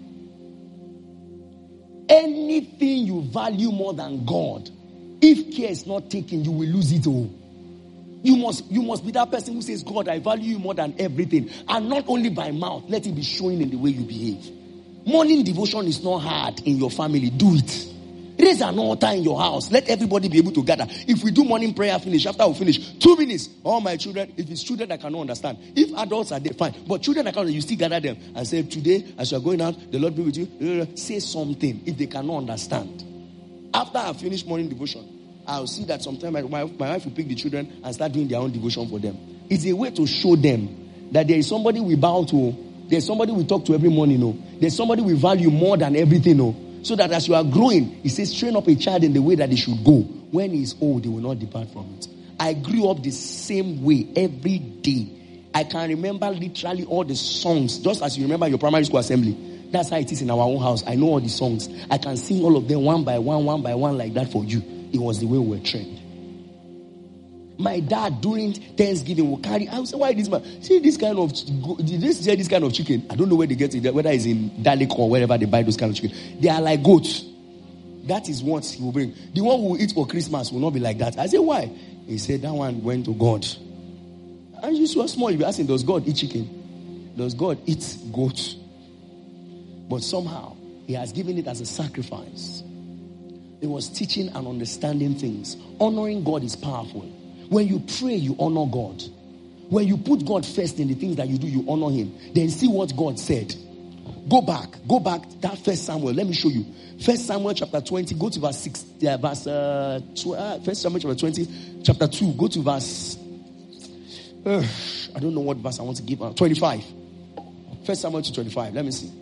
Anything you value more than God, if care is not taken, you will lose it all. You must, you must be that person who says, God, I value you more than everything. And not only by mouth, let it be showing in the way you behave. Morning devotion is not hard in your family. Do it. Raise an altar in your house. Let everybody be able to gather. If we do morning prayer finish, after we finish, two minutes, all my children, if it's children that cannot understand. If adults are there, fine. But children that cannot, you still gather them and say, today, as you are going out, the Lord be with you. Say something if they cannot understand. After I finish morning devotion, I'll see that sometimes my, my, my wife will pick the children and start doing their own devotion for them. It's a way to show them that there is somebody we bow to. There's somebody we talk to every morning. No. There's somebody we value more than everything. No. So that as you are growing, it says, train up a child in the way that he should go. When he is old, he will not depart from it. I grew up the same way every day. I can remember literally all the songs, just as you remember your primary school assembly. That's how it is in our own house. I know all the songs. I can sing all of them one by one, one by one like that for you. It was the way we were trained. My dad during Thanksgiving will carry. I would say, why this man? See this kind of, did they say this kind of chicken? I don't know where they get it, whether it's in Dalek or wherever they buy those kind of chicken. They are like goats. That is what he will bring. The one who will eat for Christmas will not be like that. I say, why? He said, that one went to God. And you so small, you'll be asking, does God eat chicken? Does God eat goat? But somehow, he has given it as a sacrifice. It was teaching and understanding things. Honoring God is powerful. When you pray, you honor God. When you put God first in the things that you do, you honor him. Then see what God said. Go back. Go back. That First Samuel. Let me show you. First Samuel chapter twenty. Go to verse six. Yeah, verse uh, twelve, First Samuel chapter twenty, chapter two. Go to verse. Uh, I don't know what verse I want to give. Uh, twenty-five. First Samuel to twenty-five. Let me see.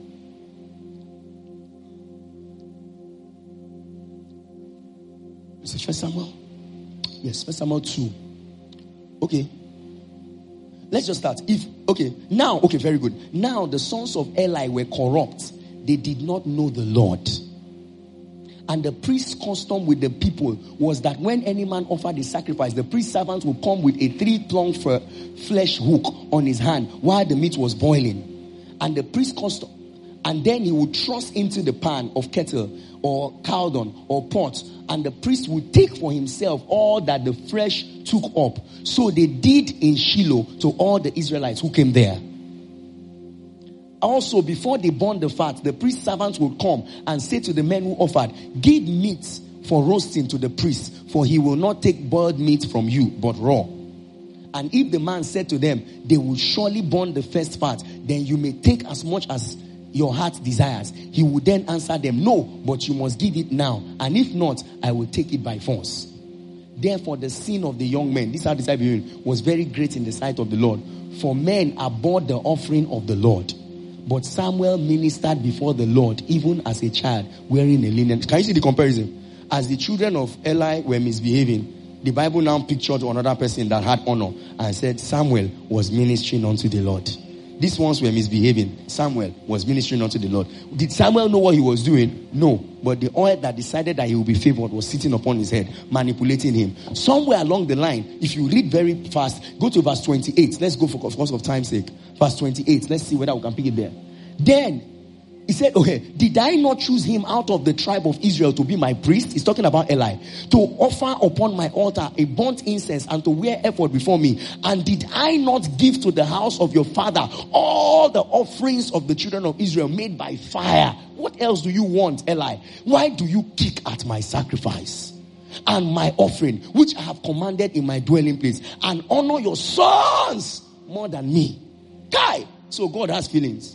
Is it First Samuel? Yes, First Samuel two. Okay. Let's just start. If okay, now, okay, very good. Now the sons of Eli were corrupt. They did not know the Lord. And the priest's custom with the people was that when any man offered a sacrifice, the priest servant would come with a three-pronged flesh hook on his hand while the meat was boiling. And the priest custom, and then he would thrust into the pan of kettle or cauldron or pot, and the priest would take for himself all that the flesh took up. So they did in Shiloh to all the Israelites who came there. Also, before they burned the fat, the priest servants would come and say to the men who offered, give meat for roasting to the priest, for he will not take boiled meat from you, but raw. And if the man said to them, they will surely burn the first fat, then you may take as much as your heart desires. He would then answer them, no, but you must give it now. And if not, I will take it by force. Therefore, the sin of the young men, this is how this behaved, was very great in the sight of the Lord. For men abhorred the offering of the Lord. But Samuel ministered before the Lord, even as a child, wearing a linen. Can you see the comparison? As the children of Eli were misbehaving, the Bible now pictured another person that had honor and said Samuel was ministering unto the Lord. These ones were misbehaving. Samuel was ministering unto the Lord. Did Samuel know what he was doing? No. But the oil that decided that he would be favored was sitting upon his head, manipulating him. Somewhere along the line, if you read very fast, go to verse twenty-eight. Let's go for cause of time's sake. Verse twenty-eight. Let's see whether we can pick it there. Then he said, okay, did I not choose him out of the tribe of Israel to be my priest? He's talking about Eli. To offer upon my altar a burnt incense and to wear ephod before me. And did I not give to the house of your father all the offerings of the children of Israel made by fire? What else do you want, Eli? Why do you kick at my sacrifice and my offering, which I have commanded in my dwelling place, and honor your sons more than me? Guy, so God has feelings.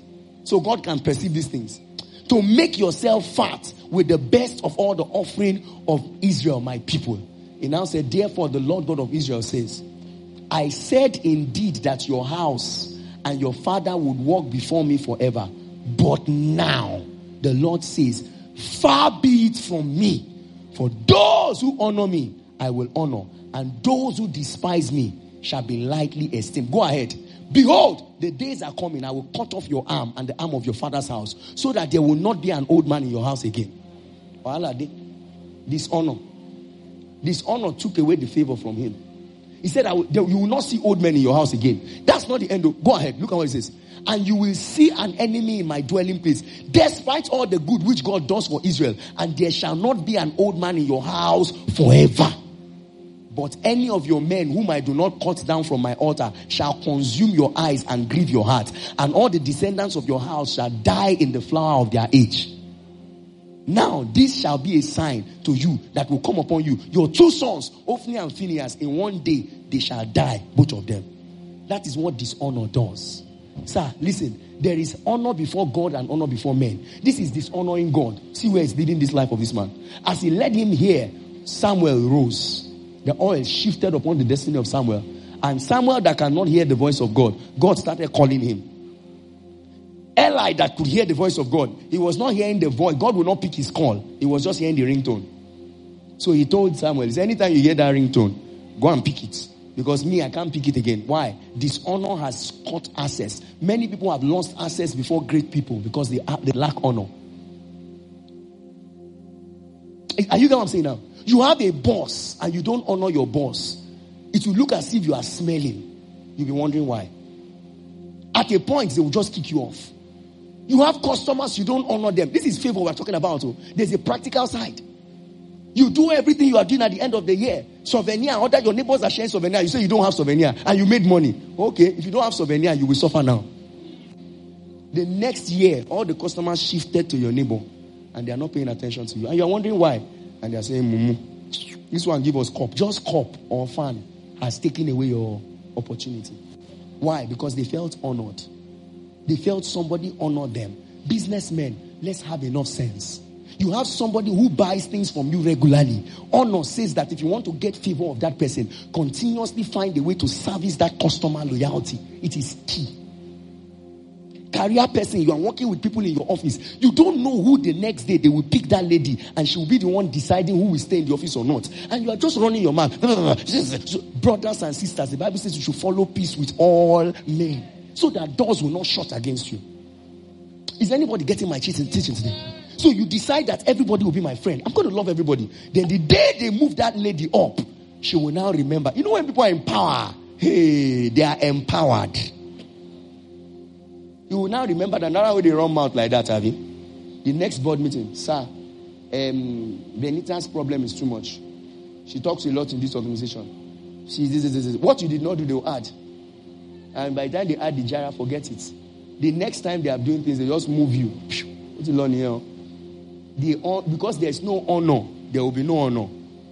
so God can perceive these things. To make yourself fat with the best of all the offering of Israel, my people. He now said, therefore the Lord God of Israel says, I said indeed that your house and your father would walk before me forever. But now the Lord says, far be it from me. For those who honor me, I will honor. And those who despise me shall be lightly esteemed. Go ahead. Behold, the days are coming. I will cut off your arm and the arm of your father's house, so that there will not be an old man in your house again. Dishonor. Dishonor took away the favor from him. He said, I will, you will not see old men in your house again. That's not the end. Of, go ahead. Look at what it says. And you will see an enemy in my dwelling place, despite all the good which God does for Israel. And there shall not be an old man in your house forever. But any of your men whom I do not cut down from my altar shall consume your eyes and grieve your heart. And all the descendants of your house shall die in the flower of their age. Now this shall be a sign to you that will come upon you. Your two sons, Ophni and Phinehas, in one day they shall die, both of them. That is what dishonor does. Sir, listen. There is honor before God and honor before men. This is dishonoring God. See where it's leading this life of this man. As he led him here, Samuel rose. The oil shifted upon the destiny of Samuel. And Samuel that cannot hear the voice of God, God started calling him. Eli that could hear the voice of God, he was not hearing the voice. God would not pick his call. He was just hearing the ringtone. So he told Samuel, anytime you hear that ringtone, go and pick it. Because me, I can't pick it again. Why? Dishonor has cut access. Many people have lost access before great people because they, they lack honor. Are you getting what I'm saying now? You have a boss and you don't honor your boss. It will look as if you are smelling. You'll be wondering why. At a point, they will just kick you off. You have customers, you don't honor them. This is favor we're talking about. Oh. There's a practical side. You do everything you are doing at the end of the year. Souvenir, other your neighbors are sharing souvenir. You say you don't have souvenir and you made money. Okay, if you don't have souvenir, you will suffer now. The next year, all the customers shifted to your neighbor and they are not paying attention to you. And you are wondering why. And they are saying, Mumu, this one give us cup. Just cup or fan has taken away your opportunity. Why? Because they felt honored. They felt somebody honored them. Businessmen, let's have enough sense. You have somebody who buys things from you regularly. Honor says that if you want to get favor of that person, continuously find a way to service that customer loyalty. It is key. Career person, you are working with people in your office. You don't know who the next day they will pick that lady and she will be the one deciding who will stay in the office or not. And you are just running your mouth. Brothers and sisters, the Bible says you should follow peace with all men so that doors will not shut against you. Is anybody getting my teaching today? So you decide that everybody will be my friend. I'm going to love everybody. Then the day they move that lady up, she will now remember. You know when people are in power, hey, they are empowered. You will now remember that now they run mouth like that, have you? The next board meeting, sir, um, Benita's problem is too much. She talks a lot in this organization. She this, this, this, this. What you did not do, they will add. And by the time they add the Jara, forget it. The next time they are doing things, they just move you. What's the learn here? The, because there's no honor, there will be no honor.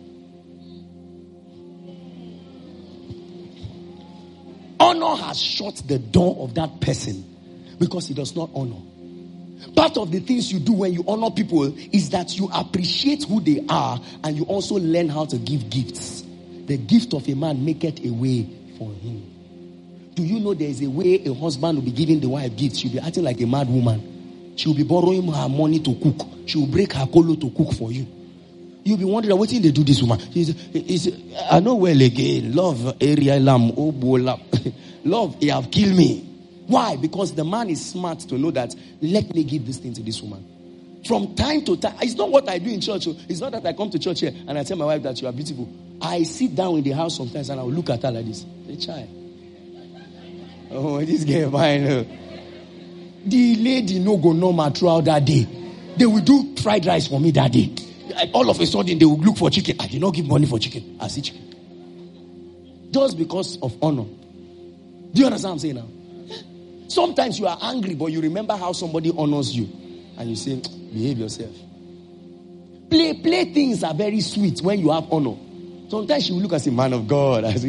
Honor has shut the door of that person because he does not honor. Part of the things you do when you honor people is that you appreciate who they are and you also learn how to give gifts. The gift of a man maketh a way for him. Do you know there is a way a husband will be giving the wife gifts? She'll be acting like a mad woman. She will be borrowing her money to cook. She will break her colo to cook for you. You'll be wondering, what did they do this woman? He's, he's, I know well again. Love, area lam, obola. Love, he have killed me. Why? Because the man is smart to know that, let me give this thing to this woman. From time to time, it's not what I do in church. It's not that I come to church here and I tell my wife that you are beautiful. I sit down in the house sometimes and I will look at her like this. Hey, child. Oh, this girl fine. The lady no go normal throughout that day. They will do fried rice for me that day. All of a sudden they will look for chicken. I did not give money for chicken. I see chicken. Just because of honor. Do you understand what I'm saying now? Sometimes you are angry, but you remember how somebody honors you. And you say, behave yourself. Play, play things are very sweet when you have honor. Sometimes you look as a man of God. I say,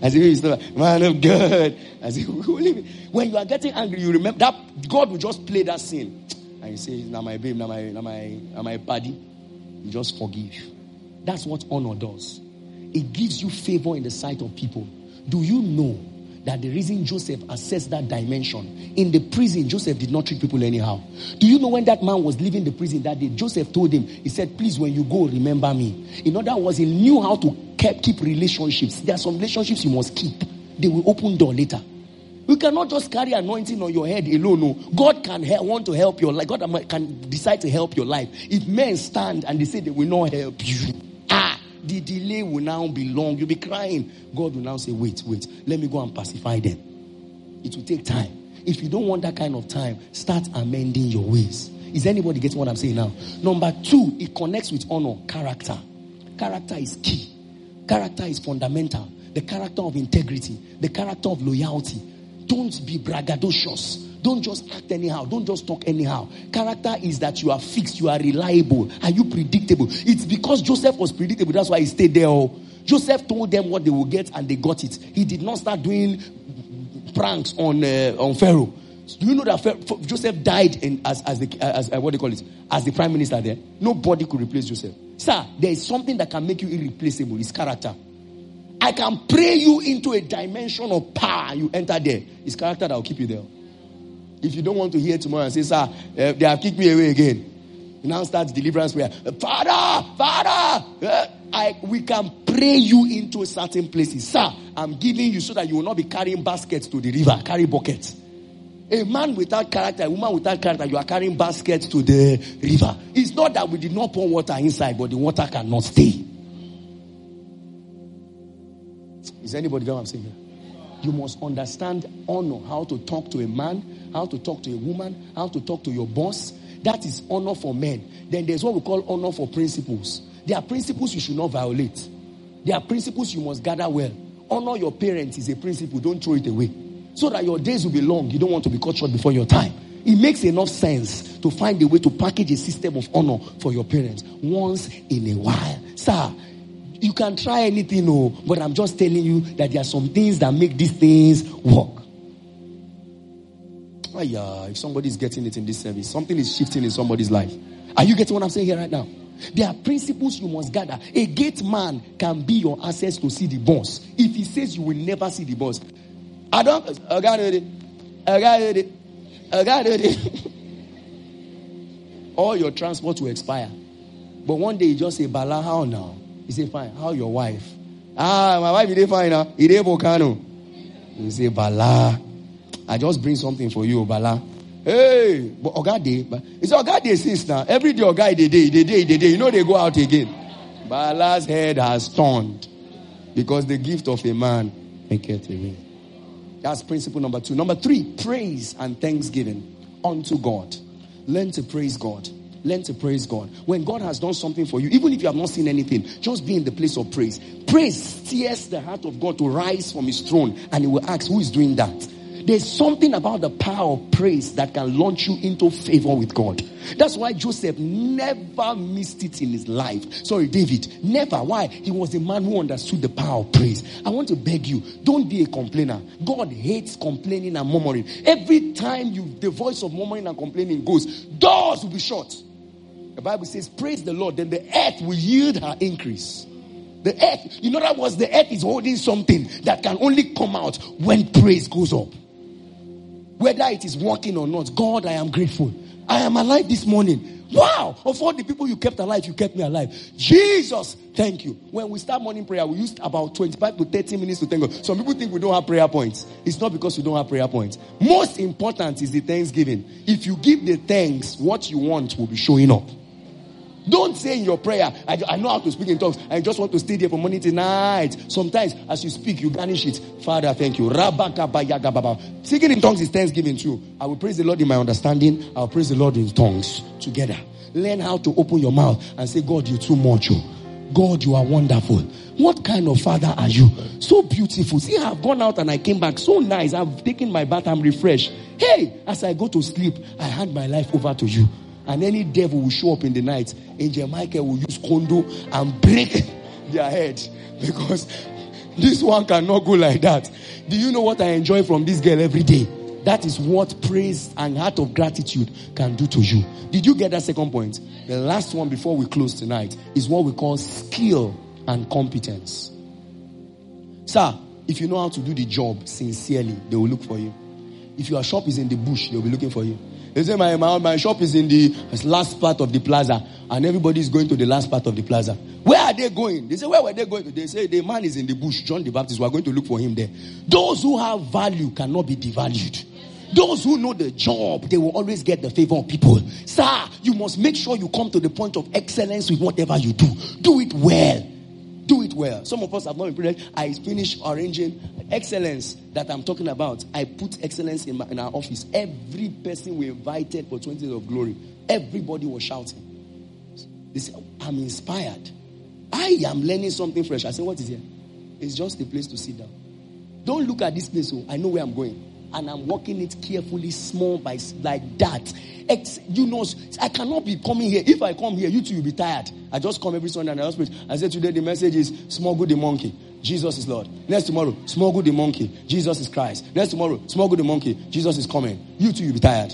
As if he's not, man of God. As if when you are getting angry, you remember that God will just play that scene. And you say, now my babe, now my, now my, now my buddy. You just forgive. That's what honor does. It gives you favor in the sight of people. Do you know that the reason Joseph accessed that dimension, in the prison, Joseph did not treat people anyhow? Do you know when that man was leaving the prison that day, Joseph told him, he said, please, when you go, remember me. In other words, he knew how to keep, keep relationships. There are some relationships you must keep. They will open door later. You cannot just carry anointing on your head alone. No. God can help, want to help your life. God can decide to help your life. If men stand and they say they will not help you, ah, the delay will now be long. You'll be crying. God will now say, wait, wait. Let me go and pacify them. It will take time. If you don't want that kind of time, start amending your ways. Is anybody getting what I'm saying now? Number two, it connects with honor, character. Character is key. Character is fundamental. The character of integrity. The character of loyalty. Don't be braggadocious. Don't just act anyhow. Don't just talk anyhow. Character is that you are fixed. You are reliable. Are you predictable? It's because Joseph was predictable. That's why he stayed there. Joseph told them what they will get and they got it. He did not start doing pranks on uh, on Pharaoh. Do you know that Pharaoh, Joseph died in, as, as, the, as uh, what do you call it? As the prime minister there? Nobody could replace Joseph. Sir, there is something that can make you irreplaceable. It's character. I can pray you into a dimension of power. You enter there. It's character that will keep you there. If you don't want to hear tomorrow and say, sir, uh, they have kicked me away again. You now start deliverance prayer. Father, Father, uh, I, we can pray you into certain places. Sir, I'm giving you so that you will not be carrying baskets to the river. Carry buckets. A man without character, a woman without character, you are carrying baskets to the river. It's not that we did not pour water inside, but the water cannot stay. Is anybody got what I'm saying here? You must understand honor, how to talk to a man, how to talk to a woman, how to talk to your boss. That is honor for men. Then there's what we call honor for principles. There are principles you should not violate. There are principles you must gather well. Honor your parents is a principle. Don't throw it away. So that your days will be long. You don't want to be cut short before your time. It makes enough sense to find a way to package a system of honor for your parents once in a while. Sir, you can try anything, oh, but I'm just telling you that there are some things that make these things work. Oh yeah, if somebody is getting it in this service, something is shifting in somebody's life. Are you getting what I'm saying here right now? There are principles you must gather. A gate man can be your access to see the boss. If he says you will never see the boss, I don't, I got it, I got it, I got it. All your transport will expire. But one day you just say, Bala, how now? You say, fine. How your wife? Ah, my wife, is fine now? It is volcano. You say, Bala, I just bring something for you, Bala. Hey, but Oga day, but it's Oga day since now. Every day Oga day, day, day, day, day. You know they go out again. Bala's head has turned because the gift of a man make it away. That's principle number two. Number three, praise and thanksgiving unto God. Learn to praise God. Learn to praise God. When God has done something for you, even if you have not seen anything, just be in the place of praise. Praise steers the heart of God to rise from his throne, and he will ask, who is doing that? There's something about the power of praise that can launch you into favor with God. That's why Joseph never missed it in his life. Sorry, David, never. Why? He was a man who understood the power of praise. I want to beg you, don't be a complainer. God hates complaining and murmuring. Every time you, the voice of murmuring and complaining goes, doors will be shut. The Bible says, praise the Lord, then the earth will yield her increase. The earth, in other words, the earth is holding something that can only come out when praise goes up. Whether it is working or not, God, I am grateful. I am alive this morning. Wow! Of all the people you kept alive, you kept me alive. Jesus, thank you. When we start morning prayer, we used about twenty-five to thirty minutes to thank God. Some people think we don't have prayer points. It's not because we don't have prayer points. Most important is the thanksgiving. If you give the thanks, what you want will be showing up. Don't say in your prayer, I, I know how to speak in tongues. I just want to stay there from morning to night. Sometimes, as you speak, you garnish it. Father, thank you. Speaking in tongues is thanksgiving too. I will praise the Lord in my understanding. I will praise the Lord in tongues together. Learn how to open your mouth and say, God, you're too much. God, you are wonderful. What kind of father are you? So beautiful. See, I've gone out and I came back. So nice. I've taken my bath. I'm refreshed. Hey, as I go to sleep, I hand my life over to you. And any devil will show up in the night. Angel Michael will use condo and break their head. Because This one cannot go like that. Do you know what I enjoy from this girl every day? That is what praise and heart of gratitude can do to you. Did you get that second point? The last one before we close tonight is what we call skill and competence. Sir, if you know how to do the job sincerely, they will look for you. If your shop is in the bush, they will be looking for you. They say, my, my, my shop is in the last part of the plaza, and everybody is going to the last part of the plaza. Where are they going? They say, where were they going to? They say, the man is in the bush, John the Baptist. We are going to look for him there. Those who have value cannot be devalued. Those who know the job, they will always get the favor of people. Sir, you must make sure you come to the point of excellence with whatever you do. Do it well. Do it well. Some of us have not been privileged. I finished arranging excellence that I'm talking about. I put excellence in, my, in our office. Every person we invited for twenty days of glory, everybody was shouting. They said, I'm inspired. I am learning something fresh. I said, what is here? It's just a place to sit down. Don't look at this place. Oh, I know where I'm going. And I'm walking it carefully, small by like that. Ex, you know, I cannot be coming here. If I come here, you two will be tired. I just come every Sunday and I just preach. I say today the message is smuggle the monkey. Jesus is Lord. Next tomorrow, smuggle the monkey. Jesus is Christ. Next tomorrow, smuggle the monkey. Jesus is coming. You two will be tired.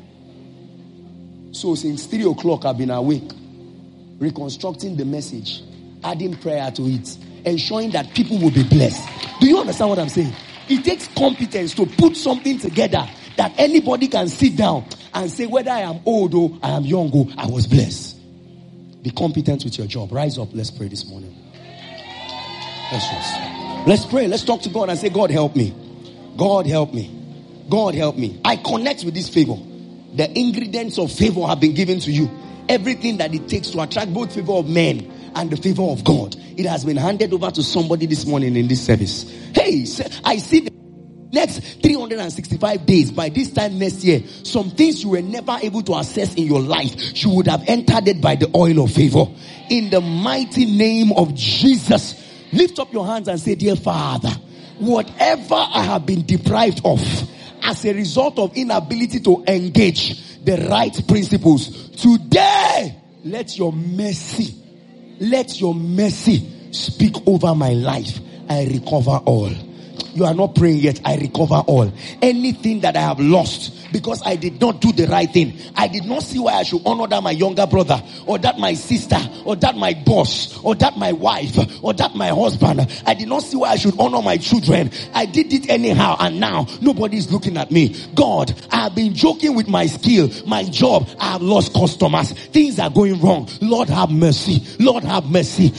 So since three o'clock, I've been awake, reconstructing the message, adding prayer to it, ensuring that people will be blessed. Do you understand what I'm saying? It takes competence to put something together that anybody can sit down and say, whether I am old or I am young or I was blessed. Be competent with your job. Rise up. Let's pray this morning. Let's just, let's pray. Let's talk to God and say, God help me. God help me. God help me. I connect with this favor. The ingredients of favor have been given to you. Everything that it takes to attract both favor of men and the favor of God, it has been handed over to somebody this morning in this service. Hey, I see the next three hundred sixty-five days, by this time next year, some things you were never able to access in your life, you would have entered it by the oil of favor. In the mighty name of Jesus, lift up your hands and say, dear Father, whatever I have been deprived of as a result of inability to engage the right principles, today, let your mercy Let your mercy speak over my life. I recover all. You are not praying yet. I recover all. Anything that I have lost because I did not do the right thing. I did not see why I should honor that my younger brother, or that my sister, or that my boss, or that my wife, or that my husband. I did not see why I should honor my children. I did it anyhow, and now nobody is looking at me. God, I have been joking with my skill, my job. I have lost customers. Things are going wrong. Lord have mercy. Lord have mercy.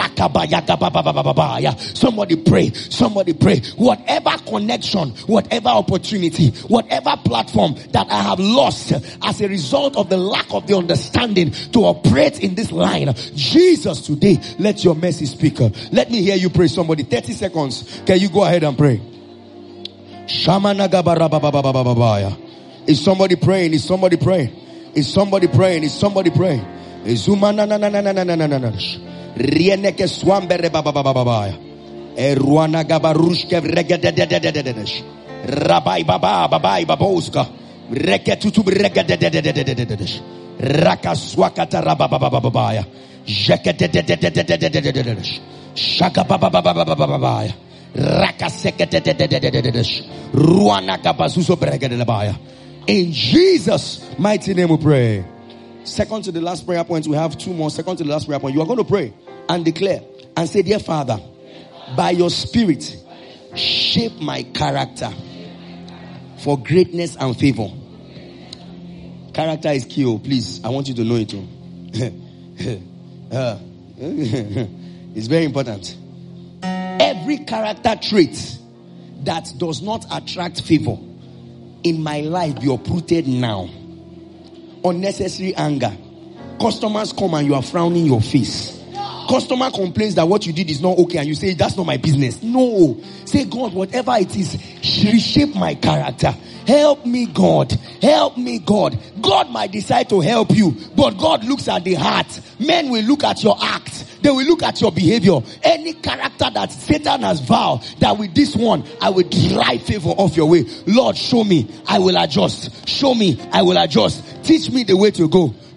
Somebody pray. Somebody pray. Whatever connection, whatever opportunity, whatever platform that I have lost as a result of the lack of the understanding to operate in this line, Jesus, today, let your mercy speak. Let me hear you pray. Somebody, thirty seconds. Can you go ahead and pray? Is somebody praying? Is somebody praying? Is somebody praying? Is somebody praying? Is somebody praying? Eruana gabarushke regadedededededesh. Rabai baba babai baboska. Reketutu regadedededededesh. Rakaswakata rabababababaya. Jekedededededededesh. Shaka babababababaya. Rakasekededededededesh. Ruana gabazuzo bregadelabaya. In Jesus' mighty name we pray. Second to the last prayer point, we have two more. Second to the last prayer point, you are going to pray and declare and say, dear Father, by your Spirit, shape my character for greatness and favor. Character is key, oh, please. I want you to know it. Oh. uh, it's very important. Every character trait that does not attract favor in my life be uprooted now. Unnecessary anger. Customers come and you are frowning your face. Customer complains that what you did is not okay and you say, that's not my business. No. Say, God, whatever it is, reshape my character. Help me, God. Help me, God. God might decide to help you, but God looks at the heart. Men will look at your act. They will look at your behavior. Any character that Satan has vowed that with this one, I will drive favor off your way. Lord, show me. I will adjust. Show me. I will adjust. Teach me the way to go.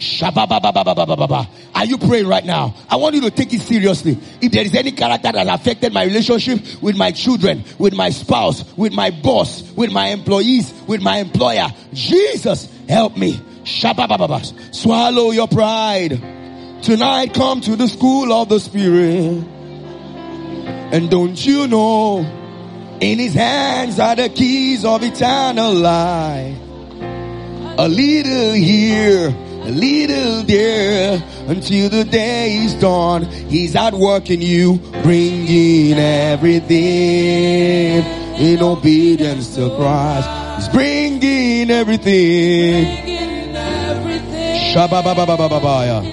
Are you praying right now? I want you to take it seriously. If there is any character that affected my relationship with my children, with my spouse, with my boss, with my employees, with my employer, Jesus, help me. Swallow your pride. Tonight come to the school of the Spirit. And don't you know, in His hands are the keys of eternal life. A little here, a little there, until the day is done. He's at work in you, bringing everything in obedience to Christ. He's bringing everything. Shabba-ba-ba-ba-ba-ba-ya.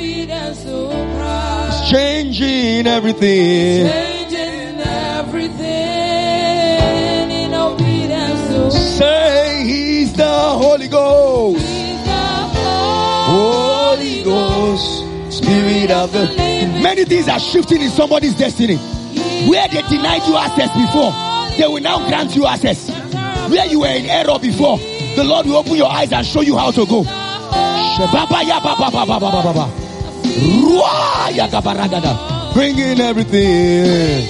He's changing everything. Changing everything in obedience to Say He's the Holy Ghost. He's the Holy Ghost, Spirit of the... Many things are shifting in somebody's destiny. Where they denied you access before, they will now grant you access. Where you were in error before, the Lord will open your eyes and show you how to go. Bringing everything.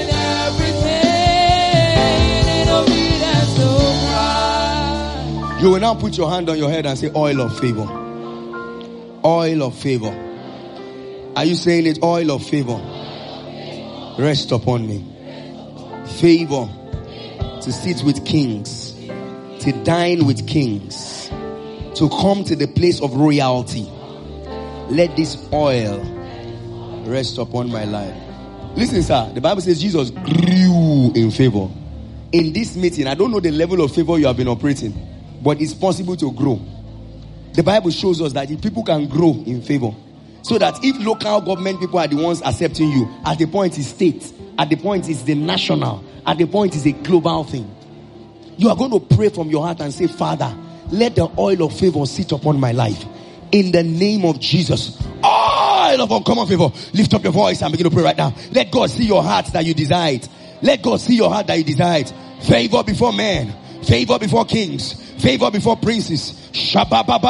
You will now put your hand on your head and say, oil of favor. Oil of favor. Are you saying it? Oil of favor. Rest upon me. Favor to sit with kings, to dine with kings, to come to the place of royalty. Let this oil rest upon my life. Listen, sir, the Bible says Jesus grew in favor. In this meeting, I don't know the level of favor you have been operating, but it's possible to grow. The Bible shows us that if people can grow in favor, so that if local government people are the ones accepting you, at the point is state, at the point is the national, at the point is a global thing. You are going to pray from your heart and say, Father, let the oil of favor sit upon my life. In the name of Jesus. Oil of uncommon favor. Lift up your voice and begin to pray right now. Let God see your heart that you desired. Let God see your heart that you desired. Favor before men. Favor before kings. Favor before princes. From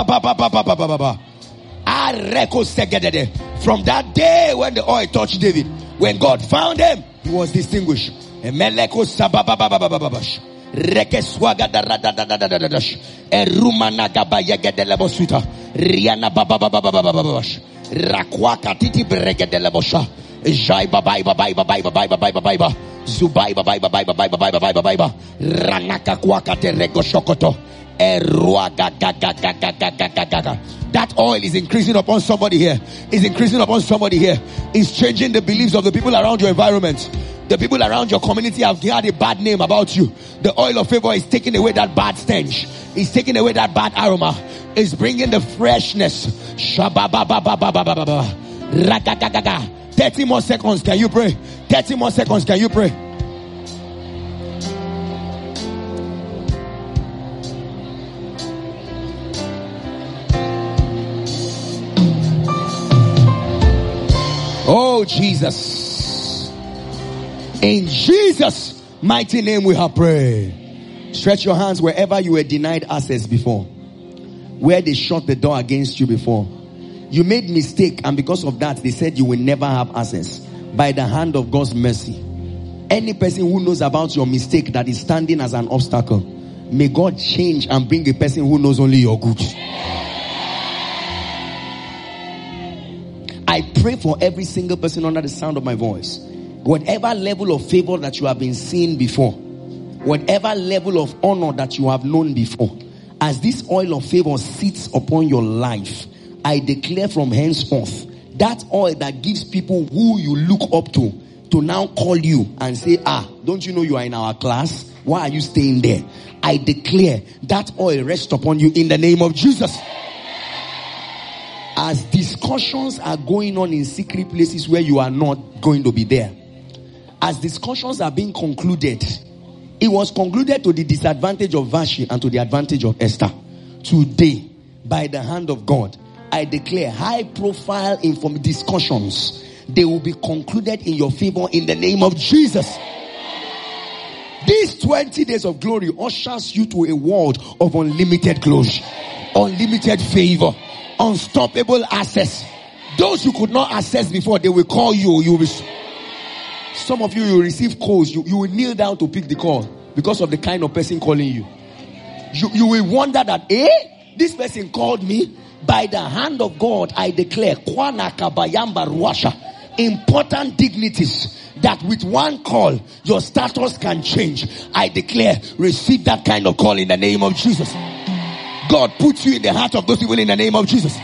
that day when the oil touched David, when God found him, he was distinguished. Rekeswaga da da da da da da da da. Erumana gabayega de lebosita. Riana baba baba baba baba. Rakwaka titi brege de lebosha. Jai babai babai babai babai babai babai ba. Zubai babai babai babai babai babai babai ba. Ranaka kwaka te rego shokoto. Eruaga ga ga ga ga ga ga ga ga. That oil is increasing upon somebody here. Is increasing upon somebody here. It's changing the beliefs of the people around your environment. The people around your community have had a bad name about you. The oil of favor is taking away that bad stench. It's taking away that bad aroma. It's bringing the freshness. thirty more seconds. Can you pray? thirty more seconds. Can you pray? Oh, Jesus. In Jesus' mighty name we have prayed. Stretch your hands wherever you were denied access before. Where they shut the door against you before. You made mistake and because of that they said you will never have access. By the hand of God's mercy. Any person who knows about your mistake that is standing as an obstacle, may God change and bring a person who knows only your good. I pray for every single person under the sound of my voice. Whatever level of favor that you have been seeing before, whatever level of honor that you have known before, as this oil of favor sits upon your life, I declare from henceforth, that oil that gives people who you look up to, to now call you and say, ah, don't you know you are in our class? Why are you staying there? I declare that oil rest upon you in the name of Jesus. As discussions are going on in secret places where you are not going to be there, as discussions are being concluded, it was concluded to the disadvantage of Vashti and to the advantage of Esther. Today, by the hand of God, I declare high profile inform discussions, they will be concluded in your favor in the name of Jesus. These twenty days of glory ushers you to a world of unlimited glory, unlimited favor, Unstoppable access. Those you could not access before, they will call you. You will. Some of you will receive calls. You, you will kneel down to pick the call because of the kind of person calling you. You, you will wonder that, eh? This person called me. By the hand of God, I declare important dignities that with one call, your status can change. I declare, receive that kind of call in the name of Jesus. God puts you in the heart of those people in the name of Jesus.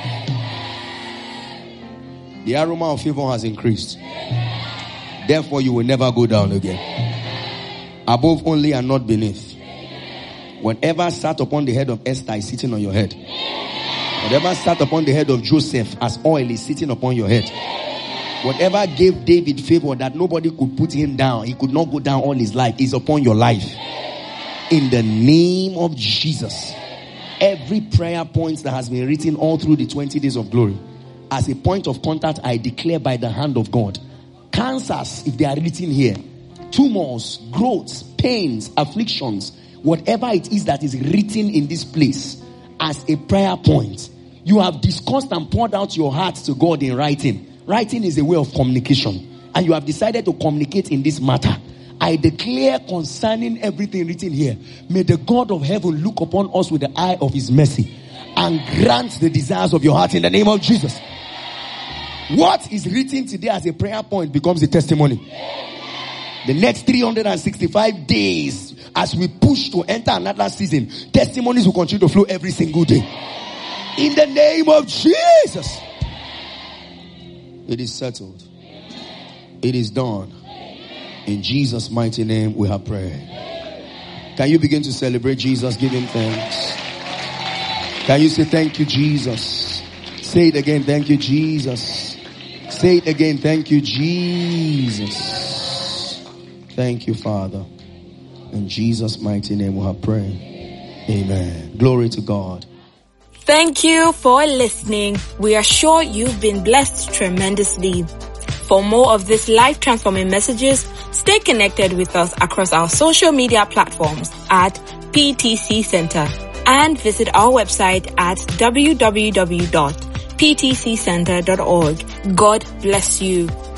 The aroma of favor has increased. Therefore, you will never go down again. Above only and not beneath. Whatever sat upon the head of Esther is sitting on your head. Whatever sat upon the head of Joseph as oil is sitting upon your head. Whatever gave David favor that nobody could put him down, he could not go down all his life, is upon your life. In the name of Jesus. Every prayer point that has been written all through the twenty days of glory, as a point of contact, I declare by the hand of God. Cancers, if they are written here, tumors, growths, pains, afflictions, whatever it is that is written in this place as a prayer point, you have discussed and poured out your heart to God in writing. Writing is a way of communication, and you have decided to communicate in this matter. I declare concerning everything written here, may the God of heaven look upon us with the eye of his mercy and grant the desires of your heart in the name of Jesus. What is written today as a prayer point becomes a testimony. The next three hundred sixty-five days, as we push to enter another season, testimonies will continue to flow every single day. In the name of Jesus. It is settled. It is done. In Jesus' mighty name we have prayed. Can you begin to celebrate Jesus? Give him thanks. Can you say thank you, Jesus? Say it again. Thank you, Jesus. Say it again. Thank you, Jesus. Thank you, Father. In Jesus' mighty name we have prayed. Amen. Glory to God. Thank you for listening. We are sure you've been blessed tremendously. For more of these life-transforming messages, stay connected with us across our social media platforms at P T C Center and visit our website at w w w dot p t c center dot org. God bless you.